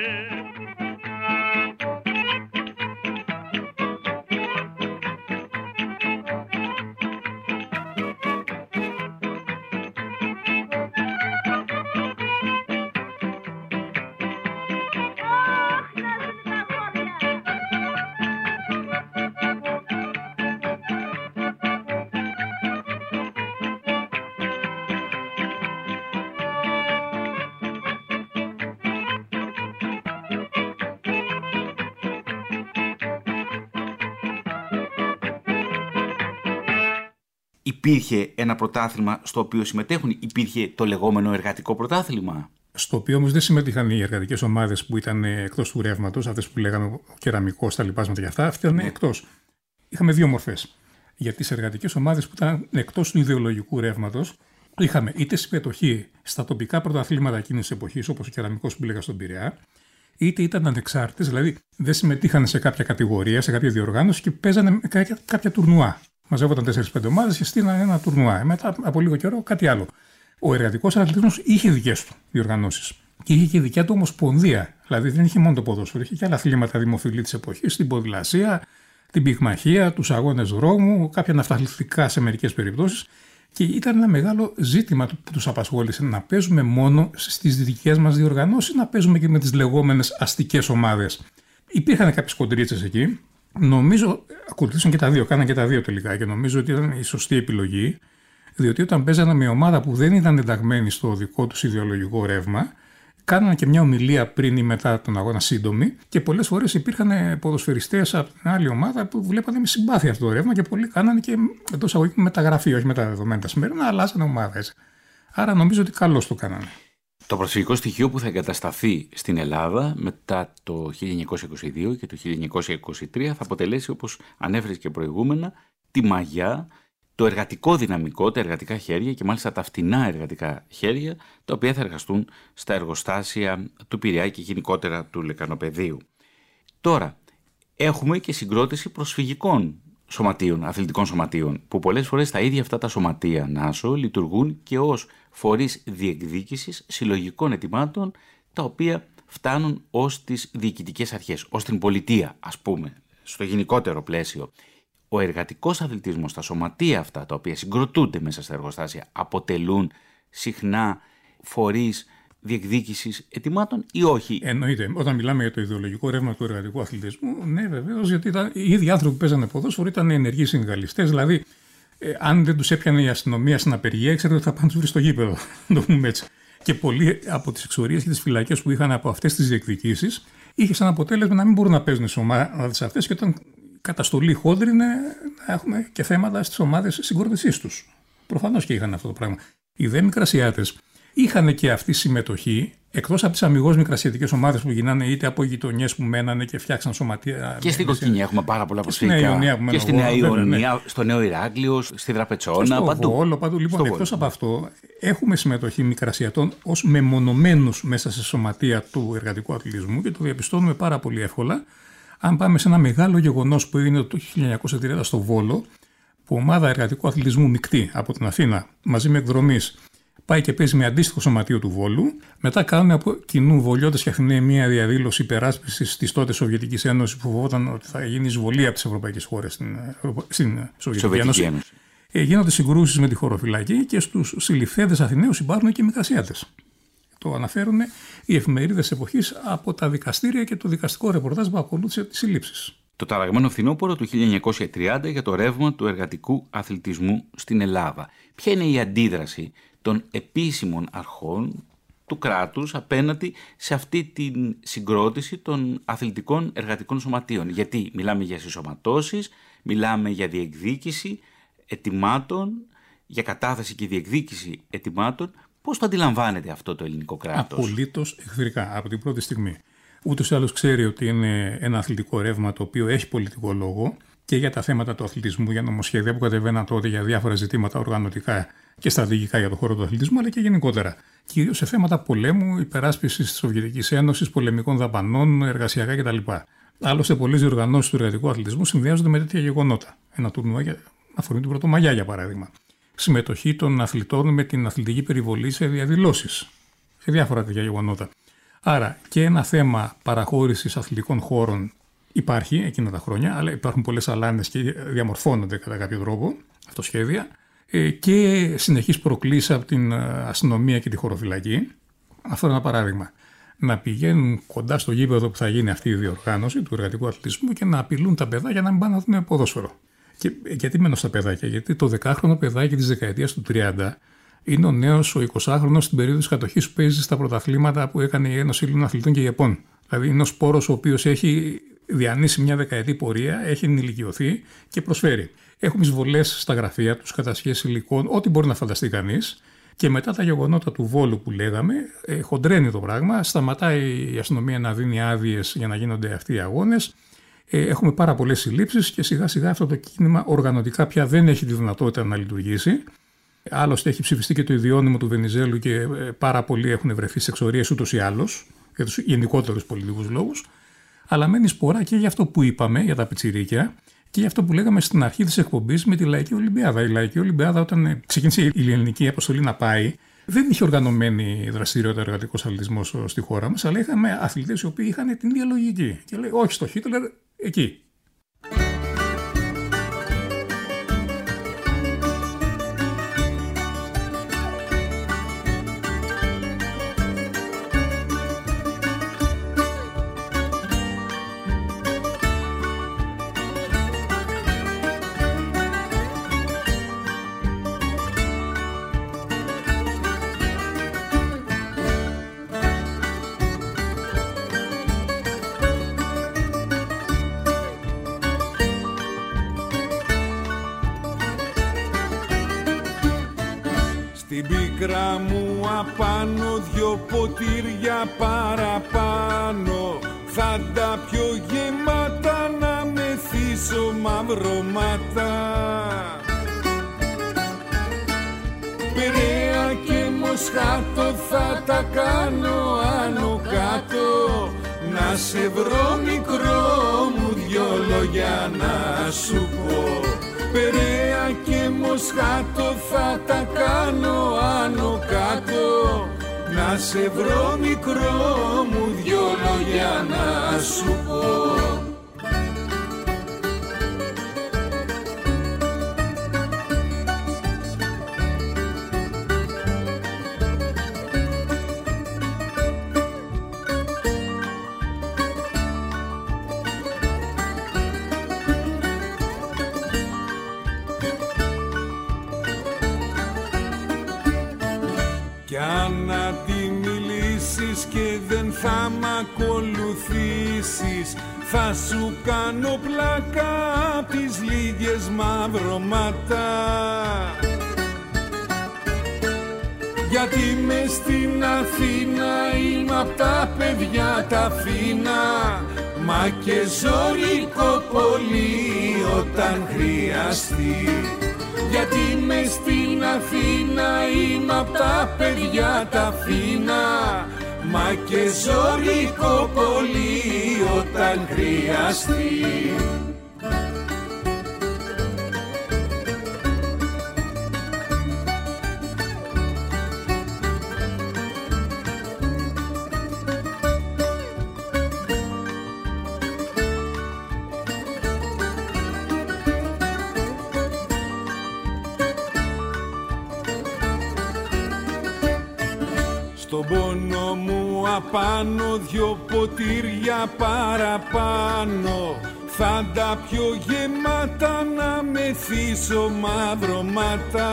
Υπήρχε ένα πρωτάθλημα στο οποίο συμμετέχουν, υπήρχε το λεγόμενο εργατικό πρωτάθλημα. Στο οποίο όμως δεν συμμετείχαν οι εργατικές ομάδες που ήταν εκτός του ρεύματος, αυτές που λέγαμε ο κεραμικός, τα λοιπάσματα και αυτά, αυτοί ήταν εκτός. Είχαμε δύο μορφές. Για τις εργατικές ομάδες που ήταν εκτός του ιδεολογικού ρεύματος, είχαμε είτε συμμετοχή στα τοπικά πρωταθλήματα εκείνης της εποχής, όπως ο κεραμικός που λέγα στον Πειραιά, είτε ήταν ανεξάρτητες, δηλαδή δεν συμμετείχαν σε κάποια κατηγορία, σε κάποια διοργάνωση και παίζανε κάποια τουρνουά. Μαζεύονταν 4-5 ομάδες και στείλανε ένα τουρνουά. Μετά από λίγο καιρό κάτι άλλο. Ο εργατικός αθλητισμός είχε δικές του διοργανώσεις. Και είχε και δικιά του ομοσπονδία. Δηλαδή δεν είχε μόνο το ποδόσφαιρο, είχε και άλλα αθλήματα δημοφιλή της εποχής, την ποδηλασία, την πυγμαχία, τους αγώνες δρόμου, κάποια ναυταθλητικά σε μερικές περιπτώσεις. Και ήταν ένα μεγάλο ζήτημα που τους απασχόλησε να παίζουμε μόνο στις δικές μας διοργανώσεις, να παίζουμε και με τις λεγόμενες αστικές ομάδες. Υπήρχαν κάποιες κοντρίτσες εκεί. Νομίζω ακολουθήσαν και τα δύο, κάναν και τα δύο τελικά και νομίζω ότι ήταν η σωστή επιλογή, διότι όταν παίζανε με ομάδα που δεν ήταν ενταγμένη στο δικό τους ιδεολογικό ρεύμα, κάνανε και μια ομιλία πριν ή μετά τον αγώνα σύντομη και πολλές φορές υπήρχαν ποδοσφαιριστές από την άλλη ομάδα που βλέπανε με συμπάθεια αυτό το ρεύμα και πολλοί κάνανε και εντός αγωγικών μεταγραφή, όχι με τα δεδομένα τα σημερινά, αλλάζανε ομάδες. Άρα νομίζω ότι καλώς το κάνανε. Το προσφυγικό στοιχείο που θα εγκατασταθεί στην Ελλάδα μετά το 1922 και το 1923 θα αποτελέσει, όπως ανέφερες και προηγούμενα, τη μαγιά, το εργατικό δυναμικό, τα εργατικά χέρια και μάλιστα τα φτηνά εργατικά χέρια, τα οποία θα εργαστούν στα εργοστάσια του Πειραιά και γενικότερα του Λεκανοπεδίου. Τώρα, έχουμε και συγκρότηση προσφυγικών σωματείων, αθλητικών σωματείων, που πολλές φορές τα ίδια αυτά τα σωματεία, Νάσο, λειτουργούν και ως φορείς διεκδίκησης συλλογικών αιτημάτων, τα οποία φτάνουν ως τις διοικητικές αρχές, ως την πολιτεία, ας πούμε, στο γενικότερο πλαίσιο. Ο εργατικός αθλητισμός, τα σωματεία αυτά, τα οποία συγκροτούνται μέσα στα εργοστάσια, αποτελούν συχνά φορείς διεκδίκησης αιτημάτων ή όχι? Εννοείται. Όταν μιλάμε για το ιδεολογικό ρεύμα του εργατικού αθλητισμού, ναι, βεβαίως, γιατί οι ίδιοι άνθρωποι που παίζανε ποδόσφαιρο ήταν ενεργοί συνδικαλιστές. Δηλαδή, αν δεν τους έπιανε η αστυνομία στην απεργία, ξέρετε ότι θα πάνε να τους βρει στο γήπεδο. Το πούμε έτσι. Και πολλοί από τις εξορίες και τις φυλακές που είχαν από αυτές τις διεκδικήσεις, είχε σαν αποτέλεσμα να μην μπορούν να παίζουν στις ομάδες αυτές και όταν καταστολή χόντρινε να έχουμε και θέματα στις ομάδες συγκρότησής τους. Προφανώς και είχαν αυτό το πράγμα. Οι δε μικρασιάτες είχαν και αυτή συμμετοχή, εκτός από τις αμιγώς μικρασιατικές ομάδες που γίνανε είτε από γειτονιές που μένανε και φτιάξαν σωματεία. Και στην Κοκκίνια έχουμε πάρα πολλά προσφυγικά. Και στη Νέα Ιωνία, στο Νέο Ηράκλειο, στη Δραπετσόνα, παντού. Βόλο, παντού. Λοιπόν, εκτός από αυτό, έχουμε συμμετοχή μικρασιατών ως μεμονωμένους μέσα σε σωματεία του εργατικού αθλητισμού και το διαπιστώνουμε πάρα πολύ εύκολα. Αν πάμε σε ένα μεγάλο γεγονός που έγινε το 1930 στο Βόλο, που ομάδα εργατικού αθλητισμού μεικτή από την Αθήνα μαζί με εκδρομής πάει και παίζει με αντίστοιχο σωματείο του Βόλου, μετά κάνουν από κοινού Βολιώτες και Αθηναίοι μια διαδήλωση υπεράσπισης της τότε Σοβιετικής Ένωσης που φοβόταν ότι θα γίνει εισβολή από τις ευρωπαϊκές χώρες στην Σοβιετική Ένωση. Γίνονται συγκρούσεις με τη χωροφυλακή και στους συλληφθέντες Αθηναίους υπάρχουν και μικρασιάτες. Το αναφέρουν οι εφημερίδες εποχής από τα δικαστήρια και το δικαστικό ρεπορτάζ που ακολούθησε τις συλλήψεις. Το ταραγμένο φθινόπωρο του 1930 για το ρεύμα του εργατικού αθλητισμού στην Ελλάδα. Ποια είναι η αντίδραση των επίσημων αρχών του κράτους απέναντι σε αυτή την συγκρότηση των αθλητικών εργατικών σωματείων? Γιατί μιλάμε για συσσωματώσεις, μιλάμε για διεκδίκηση αιτημάτων, για κατάθεση και διεκδίκηση αιτημάτων. Πώς το αντιλαμβάνεται αυτό το ελληνικό κράτος? Απολύτως εχθρικά από την πρώτη στιγμή. Ούτως ή άλλως ξέρει ότι είναι ένα αθλητικό ρεύμα το οποίο έχει πολιτικό λόγο και για τα θέματα του αθλητισμού, για νομοσχέδια που κατεβαίναν τότε για διάφορα ζητήματα οργανωτικά και στρατηγικά για τον χώρο του αθλητισμού, αλλά και γενικότερα. Κυρίως σε θέματα πολέμου, υπεράσπισης της Σοβιετικής Ένωσης, πολεμικών δαπανών, εργασιακά κτλ. Άλλωστε, πολλές διοργανώσεις του εργατικού αθλητισμού συνδυάζονται με τέτοια γεγονότα. Ένα τουρνουά αφορμή του Πρωτομαγιά, για παράδειγμα. Συμμετοχή των αθλητών με την αθλητική περιβολή σε διαδηλώσεις, σε διάφορα τέτοια γεγονότα. Άρα και ένα θέμα παραχώρησης αθλητικών χώρων υπάρχει εκείνα τα χρόνια, αλλά υπάρχουν πολλές αλάνες και διαμορφώνονται κατά κάποιο τρόπο αυτοσχέδια και συνεχείς προκλήσεις από την αστυνομία και τη χωροφυλακή. Αυτό είναι ένα παράδειγμα. Να πηγαίνουν κοντά στο γήπεδο που θα γίνει αυτή η διοργάνωση του εργατικού αθλητισμού και να απειλούν τα παιδάκια να μην πάνε να δουν ποδόσφαιρο. Και γιατί μένω στα παιδάκια? Γιατί το 10χρονο παιδάκι της δεκαετίας του 30 είναι ο νέος, ο 20χρονος στην περίοδο της κατοχής που παίζει στα πρωταθλήματα που έκανε η Ένωση Ελλήνων Αθλητών και Ιαπών. Δηλαδή είναι ο σπόρος ο οποίος έχει διανύσει μια δεκαετή πορεία, έχει ενηλικιωθεί και προσφέρει. Έχουμε εισβολές στα γραφεία τους, κατασχέσεις υλικών, ό,τι μπορεί να φανταστεί κανείς. Και μετά τα γεγονότα του Βόλου που λέγαμε, χοντρένει το πράγμα, σταματάει η αστυνομία να δίνει άδειες για να γίνονται αυτοί οι αγώνες. Έχουμε πάρα πολλές συλλήψεις και σιγά σιγά αυτό το κίνημα οργανωτικά πια δεν έχει τη δυνατότητα να λειτουργήσει. Άλλωστε έχει ψηφιστεί και το ιδιώνυμο του Βενιζέλου και πάρα πολλοί έχουν βρεθεί σε εξορίες ούτως ή άλλως, για τους γενικότερους πολιτικούς λόγους. Αλλά μένει σπορά και για αυτό που είπαμε, για τα πιτσιρίκια, και για αυτό που λέγαμε στην αρχή της εκπομπής με τη Λαϊκή Ολυμπιάδα. Η Λαϊκή Ολυμπιάδα, όταν ξεκίνησε η ελληνική αποστολή να πάει, δεν είχε οργανωμένη δραστηριότητα εργατικός αθλητισμός στη χώρα μας, αλλά είχαμε αθλητές οι οποίοι είχαν την ίδια λογική. Και λέει, όχι στο Χίτλερ, εκεί. Στην πίκρα μου απάνω 2 ποτήρια παραπάνω, θα τα πιω γεμάτα να μεθύσω μαυρωμάτα. Περαία και Μοσχάτο θα τα κάνω άνω κάτω, να σε βρω μικρό μου 2 λόγια να σου πω. Περαία και Μοσχάτο θα τα κάνω άνω κάτω, να σε βρω μικρό μου 2 λόγια να σου πω. Κι αν αντιμιλήσεις και δεν θα μ' ακολουθήσεις, θα σου κάνω πλάκα απ' τις λίγες μαυρωμάτα. Γιατί μες στην Αθήνα είμαι απ' τα παιδιά τα φίνα, μα και ζωρικό πολύ όταν χρειαστεί. Γιατί μες στην Αθήνα είμαι απ' τα παιδιά τα φίνα, μα και ζωρικό πολύ όταν χρειαστεί. Στον πόνο μου απάνω 2 ποτήρια παραπάνω, θα τα πιω γεμάτα να μεθύσω μαυρωμάτα.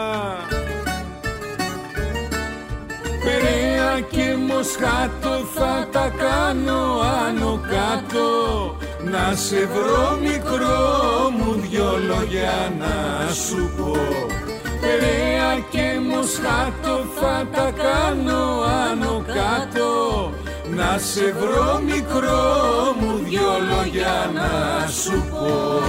Περαία και Μοσχάτο θα τα κάνω άνω κάτω, να σε βρω μικρό μου 2 λόγια να σου πω. Περαία και Μοσχάτο θα τα κάνω άνω κάτω, να σε βρω μικρό μου 2 λόγια να σου πω.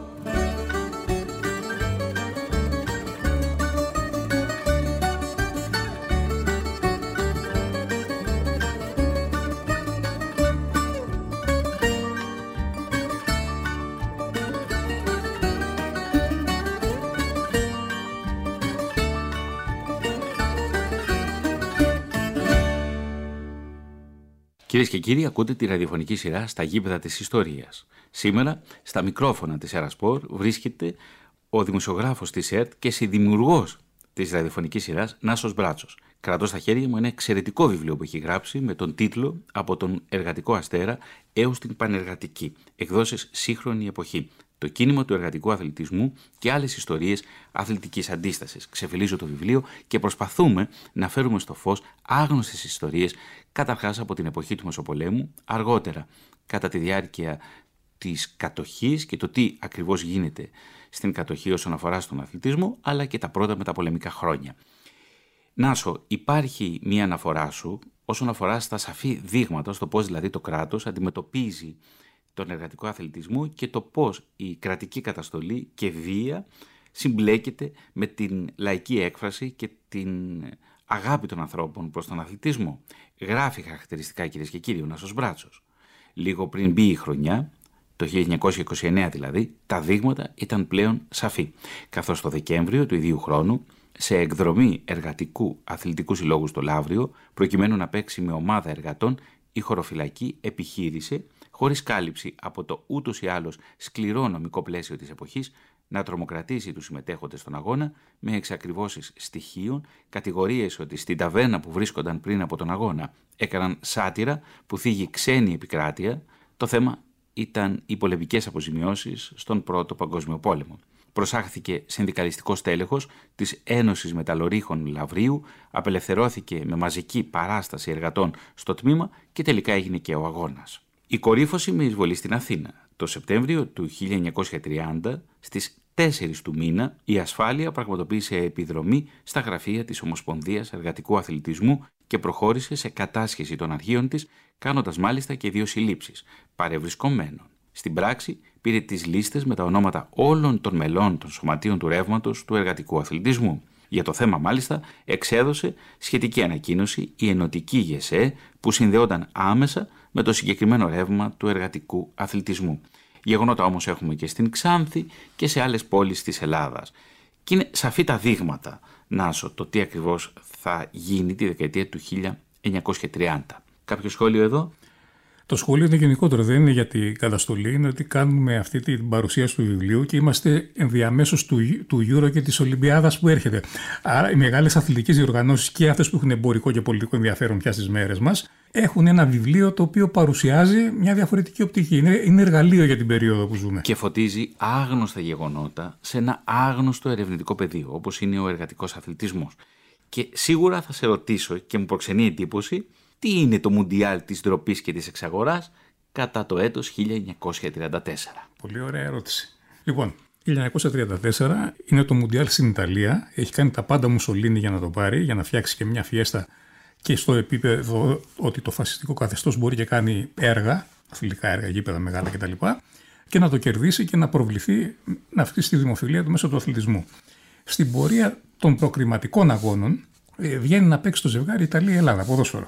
Κυρίες και κύριοι, ακούτε τη ραδιοφωνική σειρά «Στα γήπεδα της ιστορίας». Σήμερα, στα μικρόφωνα της Ερασπορ βρίσκεται ο δημοσιογράφος της ΕΡΤ και συνδημιουργός της ραδιοφωνικής σειράς Νάσος Μπράτσος. Κρατώ στα χέρια μου ένα εξαιρετικό βιβλίο που έχει γράψει με τον τίτλο «Από τον εργατικό αστέρα έως την πανεργατική. Εκδόσεις σύγχρονη εποχή. Το κίνημα του εργατικού αθλητισμού και άλλες ιστορίες αθλητικής αντίστασης». Ξεφυλίζω το βιβλίο και προσπαθούμε να φέρουμε στο φως άγνωστες ιστορίες, καταρχάς από την εποχή του Μεσοπολέμου, αργότερα κατά τη διάρκεια της κατοχής και το τι ακριβώς γίνεται στην κατοχή όσον αφορά στον αθλητισμό, αλλά και τα πρώτα μεταπολεμικά χρόνια. Νάσο, υπάρχει μία αναφορά σου όσον αφορά στα σαφή δείγματα, στο πώς δηλαδή το κράτος αντιμετωπίζει τον εργατικό αθλητισμό και το πώς η κρατική καταστολή και βία συμπλέκεται με την λαϊκή έκφραση και την αγάπη των ανθρώπων προς τον αθλητισμό. Γράφει χαρακτηριστικά, κυρίες και κύριοι, ο Νάσος Μπράτσος. Λίγο πριν μπει η χρονιά, το 1929 δηλαδή, τα δείγματα ήταν πλέον σαφή, καθώς το Δεκέμβριο του ιδίου χρόνου, σε εκδρομή εργατικού αθλητικού συλλόγου στο Λαύριο, προκειμένου να παίξει με ομάδα εργατών, η χωροφυλακή επιχείρησε, χωρίς κάλυψη από το ούτως ή άλλως σκληρό νομικό πλαίσιο της εποχής, να τρομοκρατήσει τους συμμετέχοντες στον αγώνα με εξακριβώσεις στοιχείων, κατηγορίες ότι στην ταβέρνα που βρίσκονταν πριν από τον αγώνα έκαναν σάτυρα που θίγει ξένη επικράτεια. Το θέμα ήταν οι πολεμικές αποζημιώσεις στον Πρώτο Παγκόσμιο Πόλεμο. Προσάχθηκε συνδικαλιστικός τέλεχος της Ένωσης Μεταλλορύχων Λαυρίου, απελευθερώθηκε με μαζική παράσταση εργατών στο τμήμα και τελικά έγινε και ο αγώνας. Η κορύφωση με εισβολή στην Αθήνα. Το Σεπτέμβριο του 1930, στις 4 του μήνα η ασφάλεια πραγματοποίησε επιδρομή στα γραφεία της Ομοσπονδίας Εργατικού Αθλητισμού και προχώρησε σε κατάσχεση των αρχείων της, κάνοντας μάλιστα και 2 συλλήψεις παρευρισκομένων. Στην πράξη πήρε τις λίστες με τα ονόματα όλων των μελών των σωματείων του ρεύματος του εργατικού αθλητισμού. Για το θέμα μάλιστα εξέδωσε σχετική ανακοίνωση η ενωτική ΓΕΣΕ που συνδεόταν άμεσα με το συγκεκριμένο ρεύμα του εργατικού αθλητισμού. Γεγονότα όμως έχουμε και στην Ξάνθη και σε άλλες πόλεις της Ελλάδας. Και είναι σαφή τα δείγματα, Νάσο, το τι ακριβώς θα γίνει τη δεκαετία του 1930. Κάποιο σχόλιο εδώ? Το σχόλιο είναι γενικότερο, δεν είναι για την καταστολή, είναι ότι κάνουμε αυτή την παρουσίαση του βιβλίου και είμαστε ενδιαμέσως του Euro και της Ολυμπιάδας που έρχεται. Άρα οι μεγάλες αθλητικές διοργανώσεις και αυτές που έχουν εμπορικό και πολιτικό ενδιαφέρον πια στις μέρες μας έχουν ένα βιβλίο το οποίο παρουσιάζει μια διαφορετική οπτική. Είναι εργαλείο για την περίοδο που ζούμε. Και φωτίζει άγνωστα γεγονότα σε ένα άγνωστο ερευνητικό πεδίο, όπως είναι ο εργατικός αθλητισμός. Και σίγουρα θα σε ρωτήσω και μου προξενεί εντύπωση, τι είναι το Μουντιάλ της ντροπής και της εξαγοράς κατά το έτος 1934. Πολύ ωραία ερώτηση. Λοιπόν, 1934 είναι το Μουντιάλ στην Ιταλία. Έχει κάνει τα πάντα Μουσολίνι για να το πάρει, για να φτιάξει και μια φιέστα και στο επίπεδο ότι το φασιστικό καθεστώς μπορεί και κάνει έργα, αθλητικά έργα, γήπεδα μεγάλα κτλ. Και να το κερδίσει και να προβληθεί, να αυξήσει τη δημοφιλία του μέσω του αθλητισμού. Στην πορεία των προκριματικών αγώνων βγαίνει να παίξει το ζευγάρι Ιταλία-Ελλάδα, ποδόσφαιρο.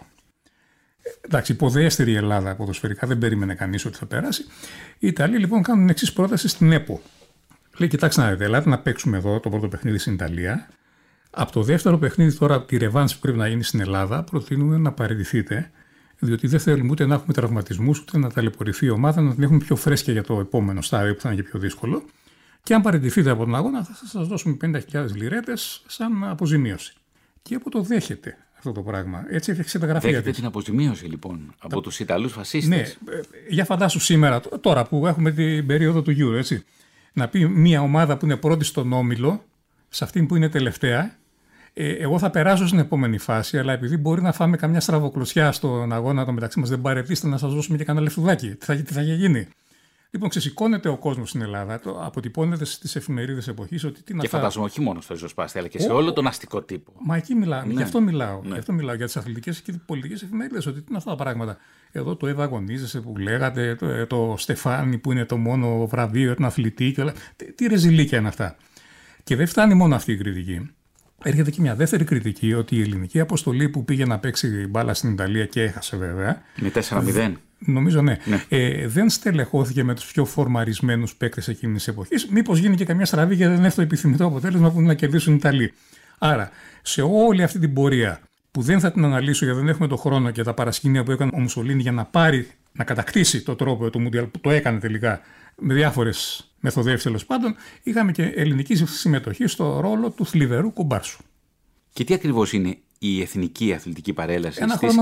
Εντάξει, υποδέστερη η Ελλάδα ποδοσφαιρικά, δεν περίμενε κανείς ότι θα περάσει. Οι Ιταλοί λοιπόν κάνουν εξής πρόταση στην ΕΠΟ. Λέει: κοιτάξτε να δείτε, ελάτε να παίξουμε εδώ το πρώτο παιχνίδι στην Ιταλία. Από το δεύτερο παιχνίδι, τώρα τη ρεβάνς που πρέπει να γίνει στην Ελλάδα, προτείνουμε να παραιτηθείτε, διότι δεν θέλουμε ούτε να έχουμε τραυματισμούς, ούτε να ταλαιπωρηθεί η ομάδα, να την έχουμε πιο φρέσκια για το επόμενο στάδιο που θα είναι και πιο δύσκολο. Και αν παραιτηθείτε από τον αγώνα, θα σας δώσουμε 50.000 λιρέτες σαν αποζημίωση. Και η ΕΠΟ το δέχεται αυτό το πράγμα. Έτσι έφτιαξε τα γραφεία της. Δέχεται την αποζημίωση λοιπόν από τους Ιταλούς φασίστες. Ναι, για φαντάσου σήμερα, τώρα που έχουμε την περίοδο του Euro, έτσι, να πει μια ομάδα που είναι πρώτη στον όμιλο, σε αυτήν που είναι τελευταία, εγώ θα περάσω στην επόμενη φάση, αλλά επειδή μπορεί να φάμε καμιά στραβοκλωσιά στον αγώνα το μεταξύ μας, δεν παρετήστε να σας δώσουμε και κανένα λεφτουδάκι. Τι θα γίνει. Λοιπόν, ξεσηκώνεται ο κόσμος στην Ελλάδα, αποτυπώνεται στις εφημερίδες εποχής ότι τι να και φαντάζομαι όχι μόνο στο ριζοσπάστη, αλλά και σε όλο τον αστικό τύπο. Μα εκεί μιλάω, γι' αυτό μιλάω. Γι' αυτό μιλάω για τις αθλητικές και πολιτικές εφημερίδες, ότι τι είναι αυτά τα πράγματα. Εδώ το Εύα αγωνίζεσαι που λέγατε, το Στεφάνι που είναι το μόνο βραβείο για τον αθλητή και όλα. Τι ρεζιλίκια είναι αυτά. Και δεν φτάνει μόνο αυτή η κριτική. Έρχεται και μια δεύτερη κριτική ότι η ελληνική αποστολή που πήγε να παίξει μπάλα στην Ιταλία και έχασε βέβαια. Με 4-0. Νομίζω ναι. Δεν στελεχώθηκε με τους πιο φορμαρισμένους παίκτες εκείνης της εποχής. Μήπως γίνει και καμιά στραβή και δεν είναι το επιθυμητό αποτέλεσμα που είναι να κερδίσουν οι Ιταλοί. Άρα, σε όλη αυτή την πορεία που δεν θα την αναλύσω γιατί δεν έχουμε τον χρόνο και τα παρασκήνια που έκανε ο Μουσολίνι για να κατακτήσει το τρόπο του Μουντιάλ που το έκανε τελικά με διάφορες μεθοδεύσεις τέλος πάντων, είχαμε και ελληνική συμμετοχή στο ρόλο του θλιβερού κουμπάρσου. Και τι ακριβώς είναι η Εθνική Αθλητική Παρέλαση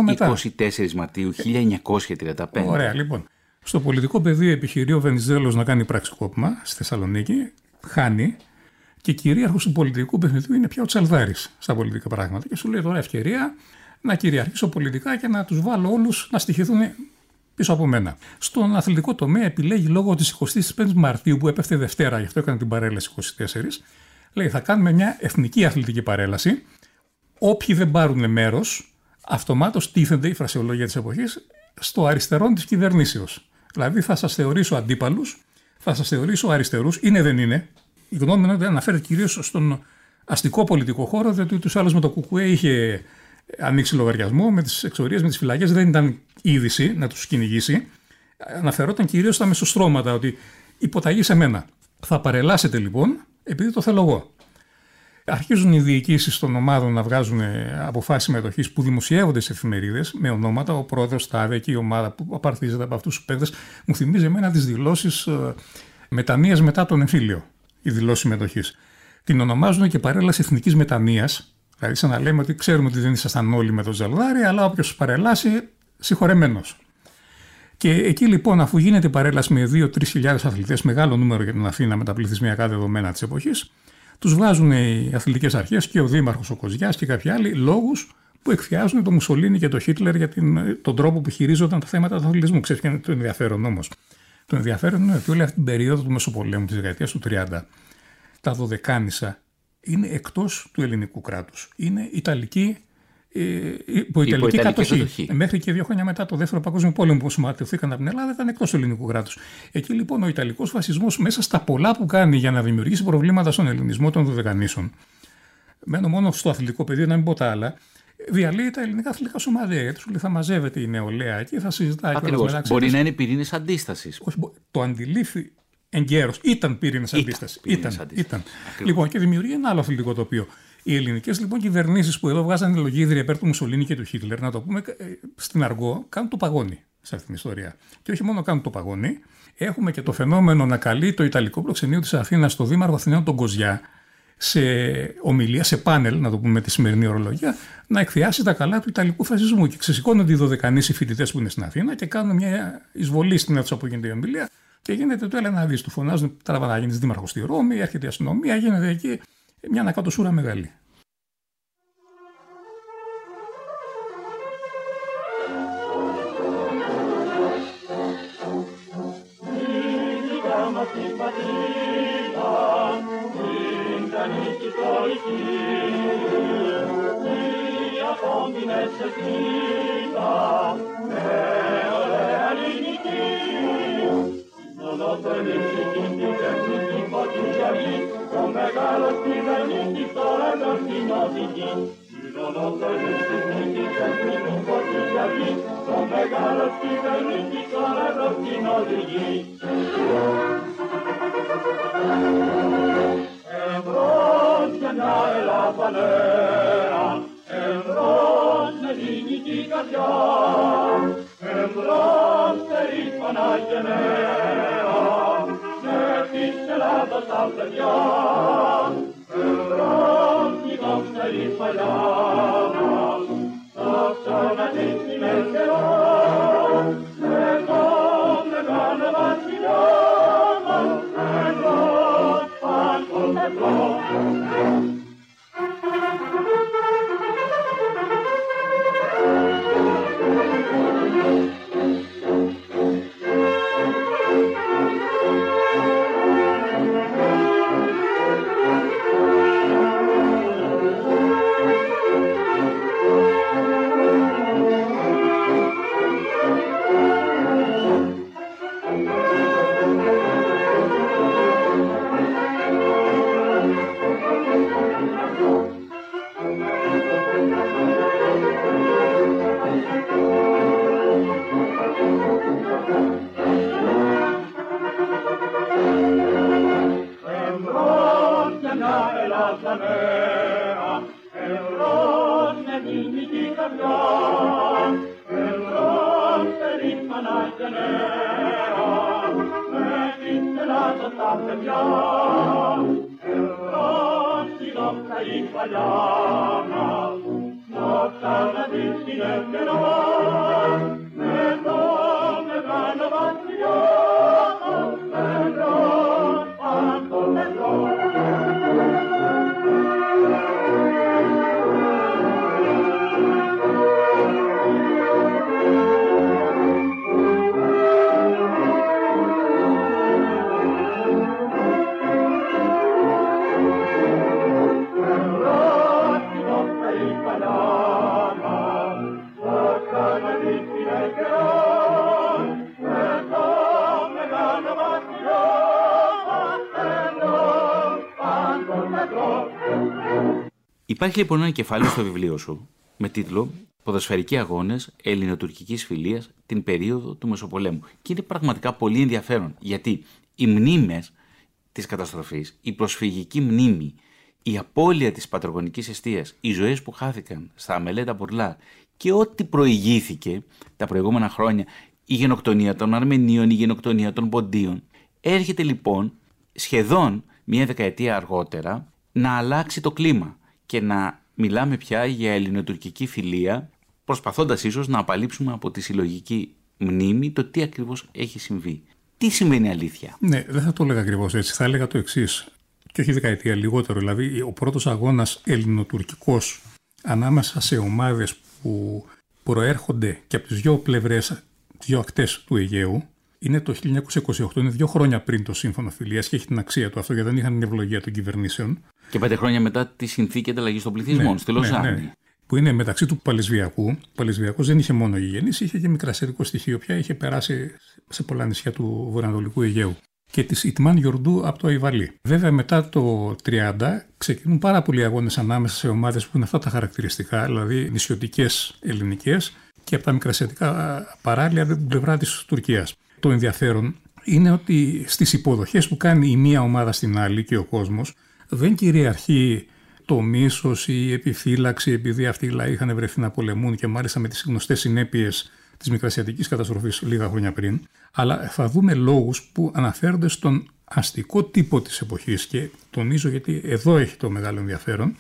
στις 24 Μαρτίου 1935. Ωραία, λοιπόν. Στο πολιτικό πεδίο επιχειρεί ο Βενιζέλος να κάνει πραξικόπημα στη Θεσσαλονίκη, χάνει και κυρίαρχος του πολιτικού παιχνιδιού είναι πια ο Τσαλδάρης στα πολιτικά πράγματα. Και σου λέει τώρα ευκαιρία να κυριαρχήσω πολιτικά και να τους βάλω όλους να στοιχηθούν πίσω από μένα. Στον αθλητικό τομέα επιλέγει λόγω της 25 Μαρτίου που έπεφτε Δευτέρα, γι' αυτό έκανε την παρέλαση 24. Λέει θα κάνουμε μια εθνική αθλητική παρέλαση. Όποιοι δεν πάρουν μέρος, αυτομάτως τίθενται η φρασιολογία της εποχής στο αριστερόν της κυβερνήσεως. Δηλαδή θα σας θεωρήσω αντίπαλους, θα σας θεωρήσω αριστερούς, είναι δεν είναι. Η γνώμη μου αναφέρεται κυρίως στον αστικό πολιτικό χώρο, διότι τους άλλους με το ΚΚΕ είχε ανοίξει λογαριασμό με τις εξορίες, με τις φυλακές, δεν ήταν είδηση να τους κυνηγήσει. Αναφερόταν κυρίως στα μεσοστρώματα, ότι υποταγή σε μένα. Θα παρελάσετε λοιπόν, επειδή το θέλω εγώ. Αρχίζουν οι διοικήσεις των ομάδων να βγάζουν αποφάσεις συμμετοχής που δημοσιεύονται σε εφημερίδες με ονόματα. Ο πρόεδρος τάδε και η ομάδα που απαρτίζεται από αυτούς τους παίκτες. Μου θυμίζει εμένα τις δηλώσεις μετανοίας μετά τον εμφύλιο. Η δηλώση συμμετοχής. Την ονομάζουν και παρέλαση εθνικής μετανοίας. Δηλαδή, σαν να λέμε ότι ξέρουμε ότι δεν ήσασταν όλοι με τον Τζαλδάρη, αλλά όποιος παρελάσει, συγχωρεμένος. Και εκεί λοιπόν, αφού γίνεται παρέλαση με 2-3 χιλιάδες αθλητές, μεγάλο νούμερο για την Αθήνα με τα πληθυσμιακά δεδομένα της εποχής, τους βάζουν οι αθλητικές αρχές και ο Δήμαρχος ο Κοζιάς και κάποιοι άλλοι λόγους που εκφιάζουν τον Μουσολίνι και τον Χίτλερ για τον τρόπο που χειρίζονταν τα θέματα του αθλητισμού. Ξέρεις ποιο είναι το ενδιαφέρον όμως. Το ενδιαφέρον είναι ότι όλη αυτή την περίοδο του Μεσοπολέμου, της δεκαετίας του 30, τα Δωδεκάνησα είναι εκτός του ελληνικού κράτους. Είναι Ιταλική κατοχή. Μέχρι και 2 χρόνια μετά το Δεύτερο Παγκόσμιο Πόλεμο που σωματωθήκαν από την Ελλάδα ήταν εκτός του ελληνικού κράτους. Εκεί λοιπόν ο Ιταλικός φασισμός, μέσα στα πολλά που κάνει για να δημιουργήσει προβλήματα στον ελληνισμό των Δωδεκανήσων, μένω μόνο στο αθλητικό πεδίο, να μην πω τα άλλα, διαλύει τα ελληνικά αθλητικά σωματεία. Γιατί σου λέει θα μαζεύεται η νεολαία και θα συζητάει. Ακριβώς. Μπορεί να είναι πυρήνες αντίστασης. Το αντιλήφθη εγκαίρως. Ήταν πυρήνες αντίστασης. Ήταν. Λοιπόν, και δημιουργεί ένα άλλο αθλητικό τοπίο. Οι ελληνικές λοιπόν κυβερνήσεις που εδώ βγάζανε λογίδρια υπέρ του Μουσολίνη και του Χίτλερ, να το πούμε στην αργό, κάνουν το παγόνι σε αυτήν την ιστορία. Και όχι μόνο κάνουν το παγόνι, έχουμε και το φαινόμενο να καλεί το Ιταλικό Προξενείο της Αθήνας στο Δήμαρχο Αθηναίων τον Κοζιά σε ομιλία, σε πάνελ, να το πούμε με τη σημερινή ορολογία, να εκθιάσει τα καλά του Ιταλικού φασισμού. Και ξεσηκώνονται οι Δωδεκανήσοι φοιτητές που είναι στην Αθήνα και κάνουν μια εισβολή στην αίθουσα που γίνεται η ομιλία. Και γίνεται το έλα να δεις, του φωνάζουν τώρα να γίνεις δήμαρχος στη Ρώμη, έρχεται η αστυνομία, γίνεται εκεί μια ανακατοσούρα μεγάλη. Υπάρχει λοιπόν ένα κεφάλαιο στο βιβλίο σου με τίτλο «Ποδοσφαιρικοί αγώνες ελληνοτουρκικής φιλίας την περίοδο του Μεσοπολέμου». Και είναι πραγματικά πολύ ενδιαφέρον, γιατί οι μνήμες της καταστροφής, η προσφυγική μνήμη, η απώλεια της πατρογονικής εστίας, οι ζωές που χάθηκαν στα Αμελέτα Πουρλά και ό,τι προηγήθηκε τα προηγούμενα χρόνια, η γενοκτονία των Αρμενίων, η γενοκτονία των Ποντίων, έρχεται λοιπόν σχεδόν μια δεκαετία αργότερα να αλλάξει το κλίμα και να μιλάμε πια για ελληνοτουρκική φιλία, προσπαθώντας ίσως να απαλείψουμε από τη συλλογική μνήμη το τι ακριβώς έχει συμβεί. Τι συμβαίνει αλήθεια? Ναι, δεν θα το έλεγα ακριβώς έτσι. Θα έλεγα το εξής. Και όχι δεκαετία, λιγότερο. Δηλαδή, ο πρώτος αγώνας ελληνοτουρκικός ανάμεσα σε ομάδες που προέρχονται και από τις δύο πλευρές, τις δύο ακτές του Αιγαίου, είναι το 1928, είναι 2 χρόνια πριν το Σύμφωνο Φιλίας και έχει την αξία του αυτό, γιατί δεν είχαν την ευλογία των κυβερνήσεων. Και 5 χρόνια μετά τη συνθήκη ανταλλαγής των πληθυσμών στη Λοζάνη. Ναι. Που είναι μεταξύ του Παλαισβιακού. Ο Παλαισβιακός δεν είχε μόνο γηγενείς, είχε και μικρασιατικό στοιχείο, πια είχε περάσει σε πολλά νησιά του βορειοανατολικού Αιγαίου. Και της Ιτμάν Γιορντού από το Αϊβαλί. Βέβαια, μετά το 30 ξεκινούν πάρα πολλοί αγώνες ανάμεσα σε ομάδες που είναι αυτά τα χαρακτηριστικά, δηλαδή νησιωτικές ελληνικές και από τα μικρασιατικά παράλια από την πλευρά της Τουρκίας. Το ενδιαφέρον είναι ότι στις υποδοχές που κάνει η μία ομάδα στην άλλη και ο κόσμος δεν κυριαρχεί το μίσος ή η επιφύλαξη επειδή αυτοί οι λαοί είχαν βρεθεί να πολεμούν και μάλιστα με τις γνωστές συνέπειες της μικρασιατικής καταστροφής λίγα χρόνια πριν, αλλά θα δούμε λόγους που αναφέρονται στον αστικό τύπο της εποχής και τονίζω γιατί εδώ έχει το μεγάλο ενδιαφέρον,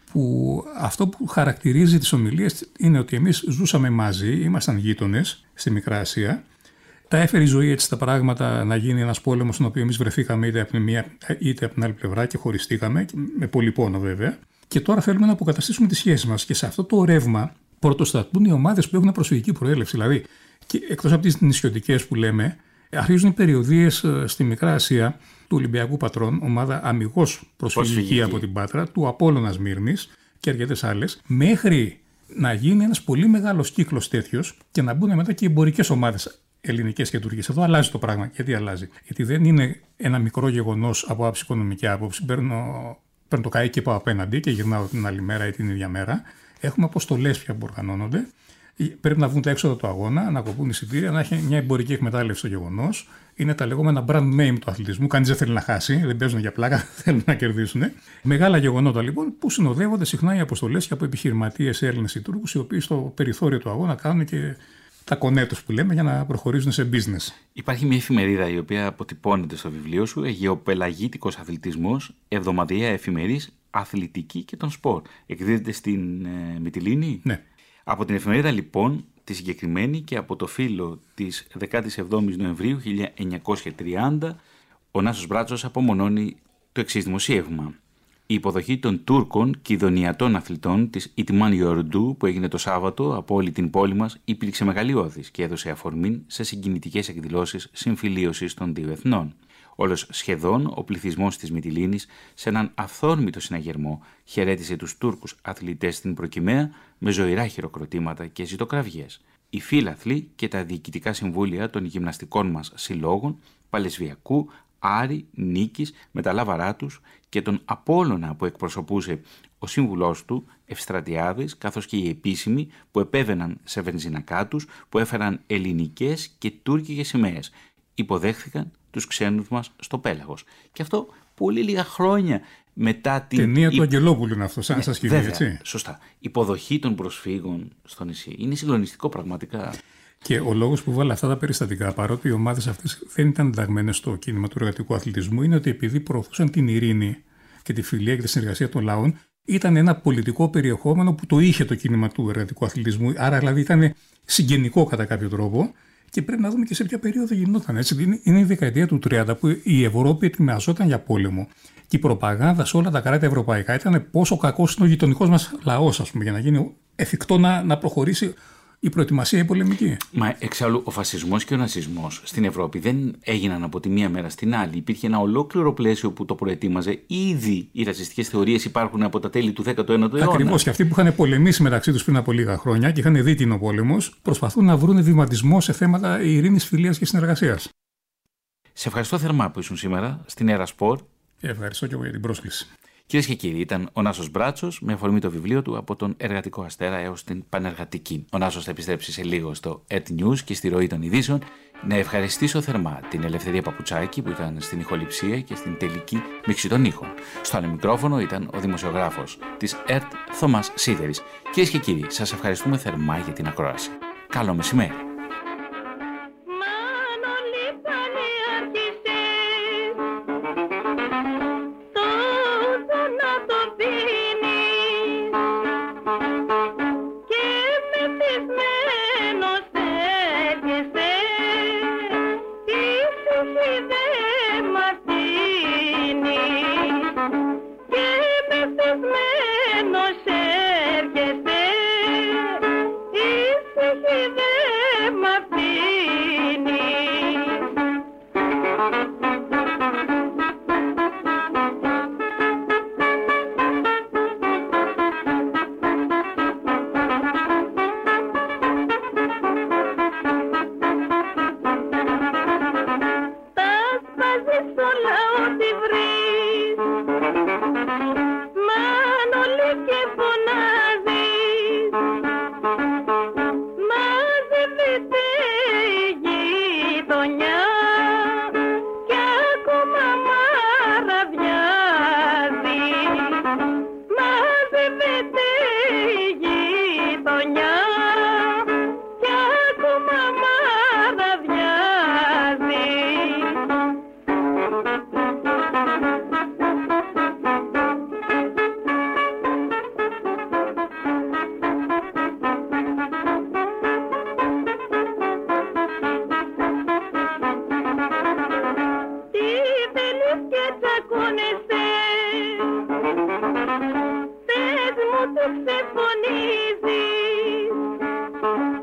που αυτό που χαρακτηρίζει τις ομιλίες είναι ότι εμείς ζούσαμε μαζί, ήμασταν γείτονες στη Μικρά Ασία, τα έφερε η ζωή έτσι τα πράγματα να γίνει ένας πόλεμος στον οποίο εμείς βρεθήκαμε είτε από την μία είτε από την άλλη πλευρά και χωριστήκαμε, με πολύ πόνο βέβαια, και τώρα θέλουμε να αποκαταστήσουμε τις σχέσεις μας και σε αυτό το ρεύμα πρωτοστατούν οι ομάδες που έχουν προσφυγική προέλευση. Δηλαδή, και εκτός από τις νησιωτικές που λέμε, αρχίζουν οι περιοδίες στη Μικρά Ασία του Ολυμπιακού Πατρών, ομάδα αμιγώς προσφυγική από την Πάτρα, του Απόλλωνα Σμύρνης και αρκετές άλλες, μέχρι να γίνει ένας πολύ μεγάλος κύκλος τέτοιος και να μπουν μετά και εμπορικές ομάδες ελληνικές και τουρκικές. Εδώ αλλάζει το πράγμα. Γιατί αλλάζει? Γιατί δεν είναι ένα μικρό γεγονός από άψη οικονομική άποψη. Παίρνω το καΐκι και πάω απέναντι και γυρνάω την άλλη μέρα ή την ίδια μέρα. Έχουμε αποστολές πια που οργανώνονται. Πρέπει να βγουν τα έξοδα του αγώνα, να κοπούν εισιτήρια, να έχει μια εμπορική εκμετάλλευση στο γεγονός. Είναι τα λεγόμενα brand name του αθλητισμού. Κανείς δεν θέλει να χάσει, δεν παίζουν για πλάκα, θέλουν να κερδίσουν. Μεγάλα γεγονότα λοιπόν που συνοδεύονται συχνά οι αποστολές και από επιχειρηματίες Έλληνες ή Τούρκους, οι οποίοι στο περιθώριο του αγώνα κάνουν και τα κονέτους που λέμε για να προχωρήσουν σε business. Υπάρχει μια εφημερίδα η οποία αποτυπώνεται στο βιβλίο σου, Αιγαιοπελαγίτικος Αθλητισμός, εβδομαδιαία εφημερής, αθλητική και τον σπορ. Εκδίδεται στην Μυτιλήνη. Ναι. Από την εφημερίδα λοιπόν, τη συγκεκριμένη και από το φύλλο της 17ης Νοεμβρίου 1930, ο Νάσος Μπράτσος απομονώνει το εξής δημοσίευμα. Η υποδοχή των Τούρκων κηδωνιατών αθλητών της Ιτμάν Γιορντού που έγινε το Σάββατο από όλη την πόλη μας υπήρξε μεγαλειώδης και έδωσε αφορμή σε συγκινητικές εκδηλώσεις συμφιλίωσης των δύο εθνών. Όλος σχεδόν ο πληθυσμός της Μυτιλήνης σε έναν αυθόρμητο συναγερμό χαιρέτησε τους Τούρκους αθλητές στην προκυμαία με ζωηρά χειροκροτήματα και ζητοκραυγές. Οι φίλαθλοι και τα διοικητικά συμβούλια των γυμναστικών μας συλλόγων, Παλαισβιακού, Άρη, Νίκης με τα λάβαρά τους και τον Απόλλωνα που εκπροσωπούσε ο σύμβουλός του, Ευστρατιάδης, καθώς και οι επίσημοι που επέβαιναν σε βενζινακά τους, που έφεραν ελληνικές και τουρκικές σημαίες, υποδέχθηκαν τους ξένους μας στο πέλαγος. Και αυτό πολύ λίγα χρόνια μετά την... Ταινία του Αγγελόπουλου είναι αυτό, σαν σας βέβαια, έτσι. Σωστά. Υποδοχή των προσφύγων στο νησί. Είναι συγκλονιστικό πραγματικά. Και ο λόγος που βάλα αυτά τα περιστατικά, παρότι οι ομάδες αυτές δεν ήταν ενταγμένες στο κίνημα του εργατικού αθλητισμού, είναι ότι επειδή προωθούσαν την ειρήνη και τη φιλία και τη συνεργασία των λαών, ήταν ένα πολιτικό περιεχόμενο που το είχε το κίνημα του εργατικού αθλητισμού. Άρα δηλαδή ήταν συγγενικό κατά κάποιο τρόπο. Και πρέπει να δούμε και σε ποια περίοδο γινόταν. Έτσι. Είναι η δεκαετία του 30 που η Ευρώπη ετοιμαζόταν για πόλεμο. Και η προπαγάνδα σε όλα τα κράτη ευρωπαϊκά ήταν πόσο κακός είναι ο γειτονικός μας λαός, ας πούμε, για να γίνει εφικτό να προχωρήσει η προετοιμασία η πολεμική. Μα εξάλλου ο φασισμός και ο ναζισμός στην Ευρώπη δεν έγιναν από τη μία μέρα στην άλλη. Υπήρχε ένα ολόκληρο πλαίσιο που το προετοίμαζε. Ήδη οι ρατσιστικές θεωρίες υπάρχουν από τα τέλη του 19ου αιώνα. Ακριβώς. Και αυτοί που είχαν πολεμήσει μεταξύ τους πριν από λίγα χρόνια και είχαν δει τι είναι ο πόλεμος, προσπαθούν να βρουν βηματισμό σε θέματα ειρήνης, φιλίας και συνεργασίας. Σε ευχαριστώ θερμά που ήσουν σήμερα στην Έρα Σπορ. Ευχαριστώ και εγώ για την πρόσκληση. Κυρίες και κύριοι, ήταν ο Νάσος Μπράτσος με αφορμή το βιβλίο του από τον Εργατικό Αστέρα έως την Πανεργατική. Ο Νάσος θα επιστρέψει σε λίγο στο ERT News και στη ροή των ειδήσεων. Να ευχαριστήσω θερμά την Ελευθερία Παπουτσάκη που ήταν στην ηχοληψία και στην τελική μίξη των ήχων. Στο άλλο μικρόφωνο ήταν ο δημοσιογράφος της ERT Θωμάς Σίδερης. Κυρίες και κύριοι, σας ευχαριστούμε θερμά για την ακρόαση. Καλό μεσημέρι. Πες μου που ξεφωνίζεις,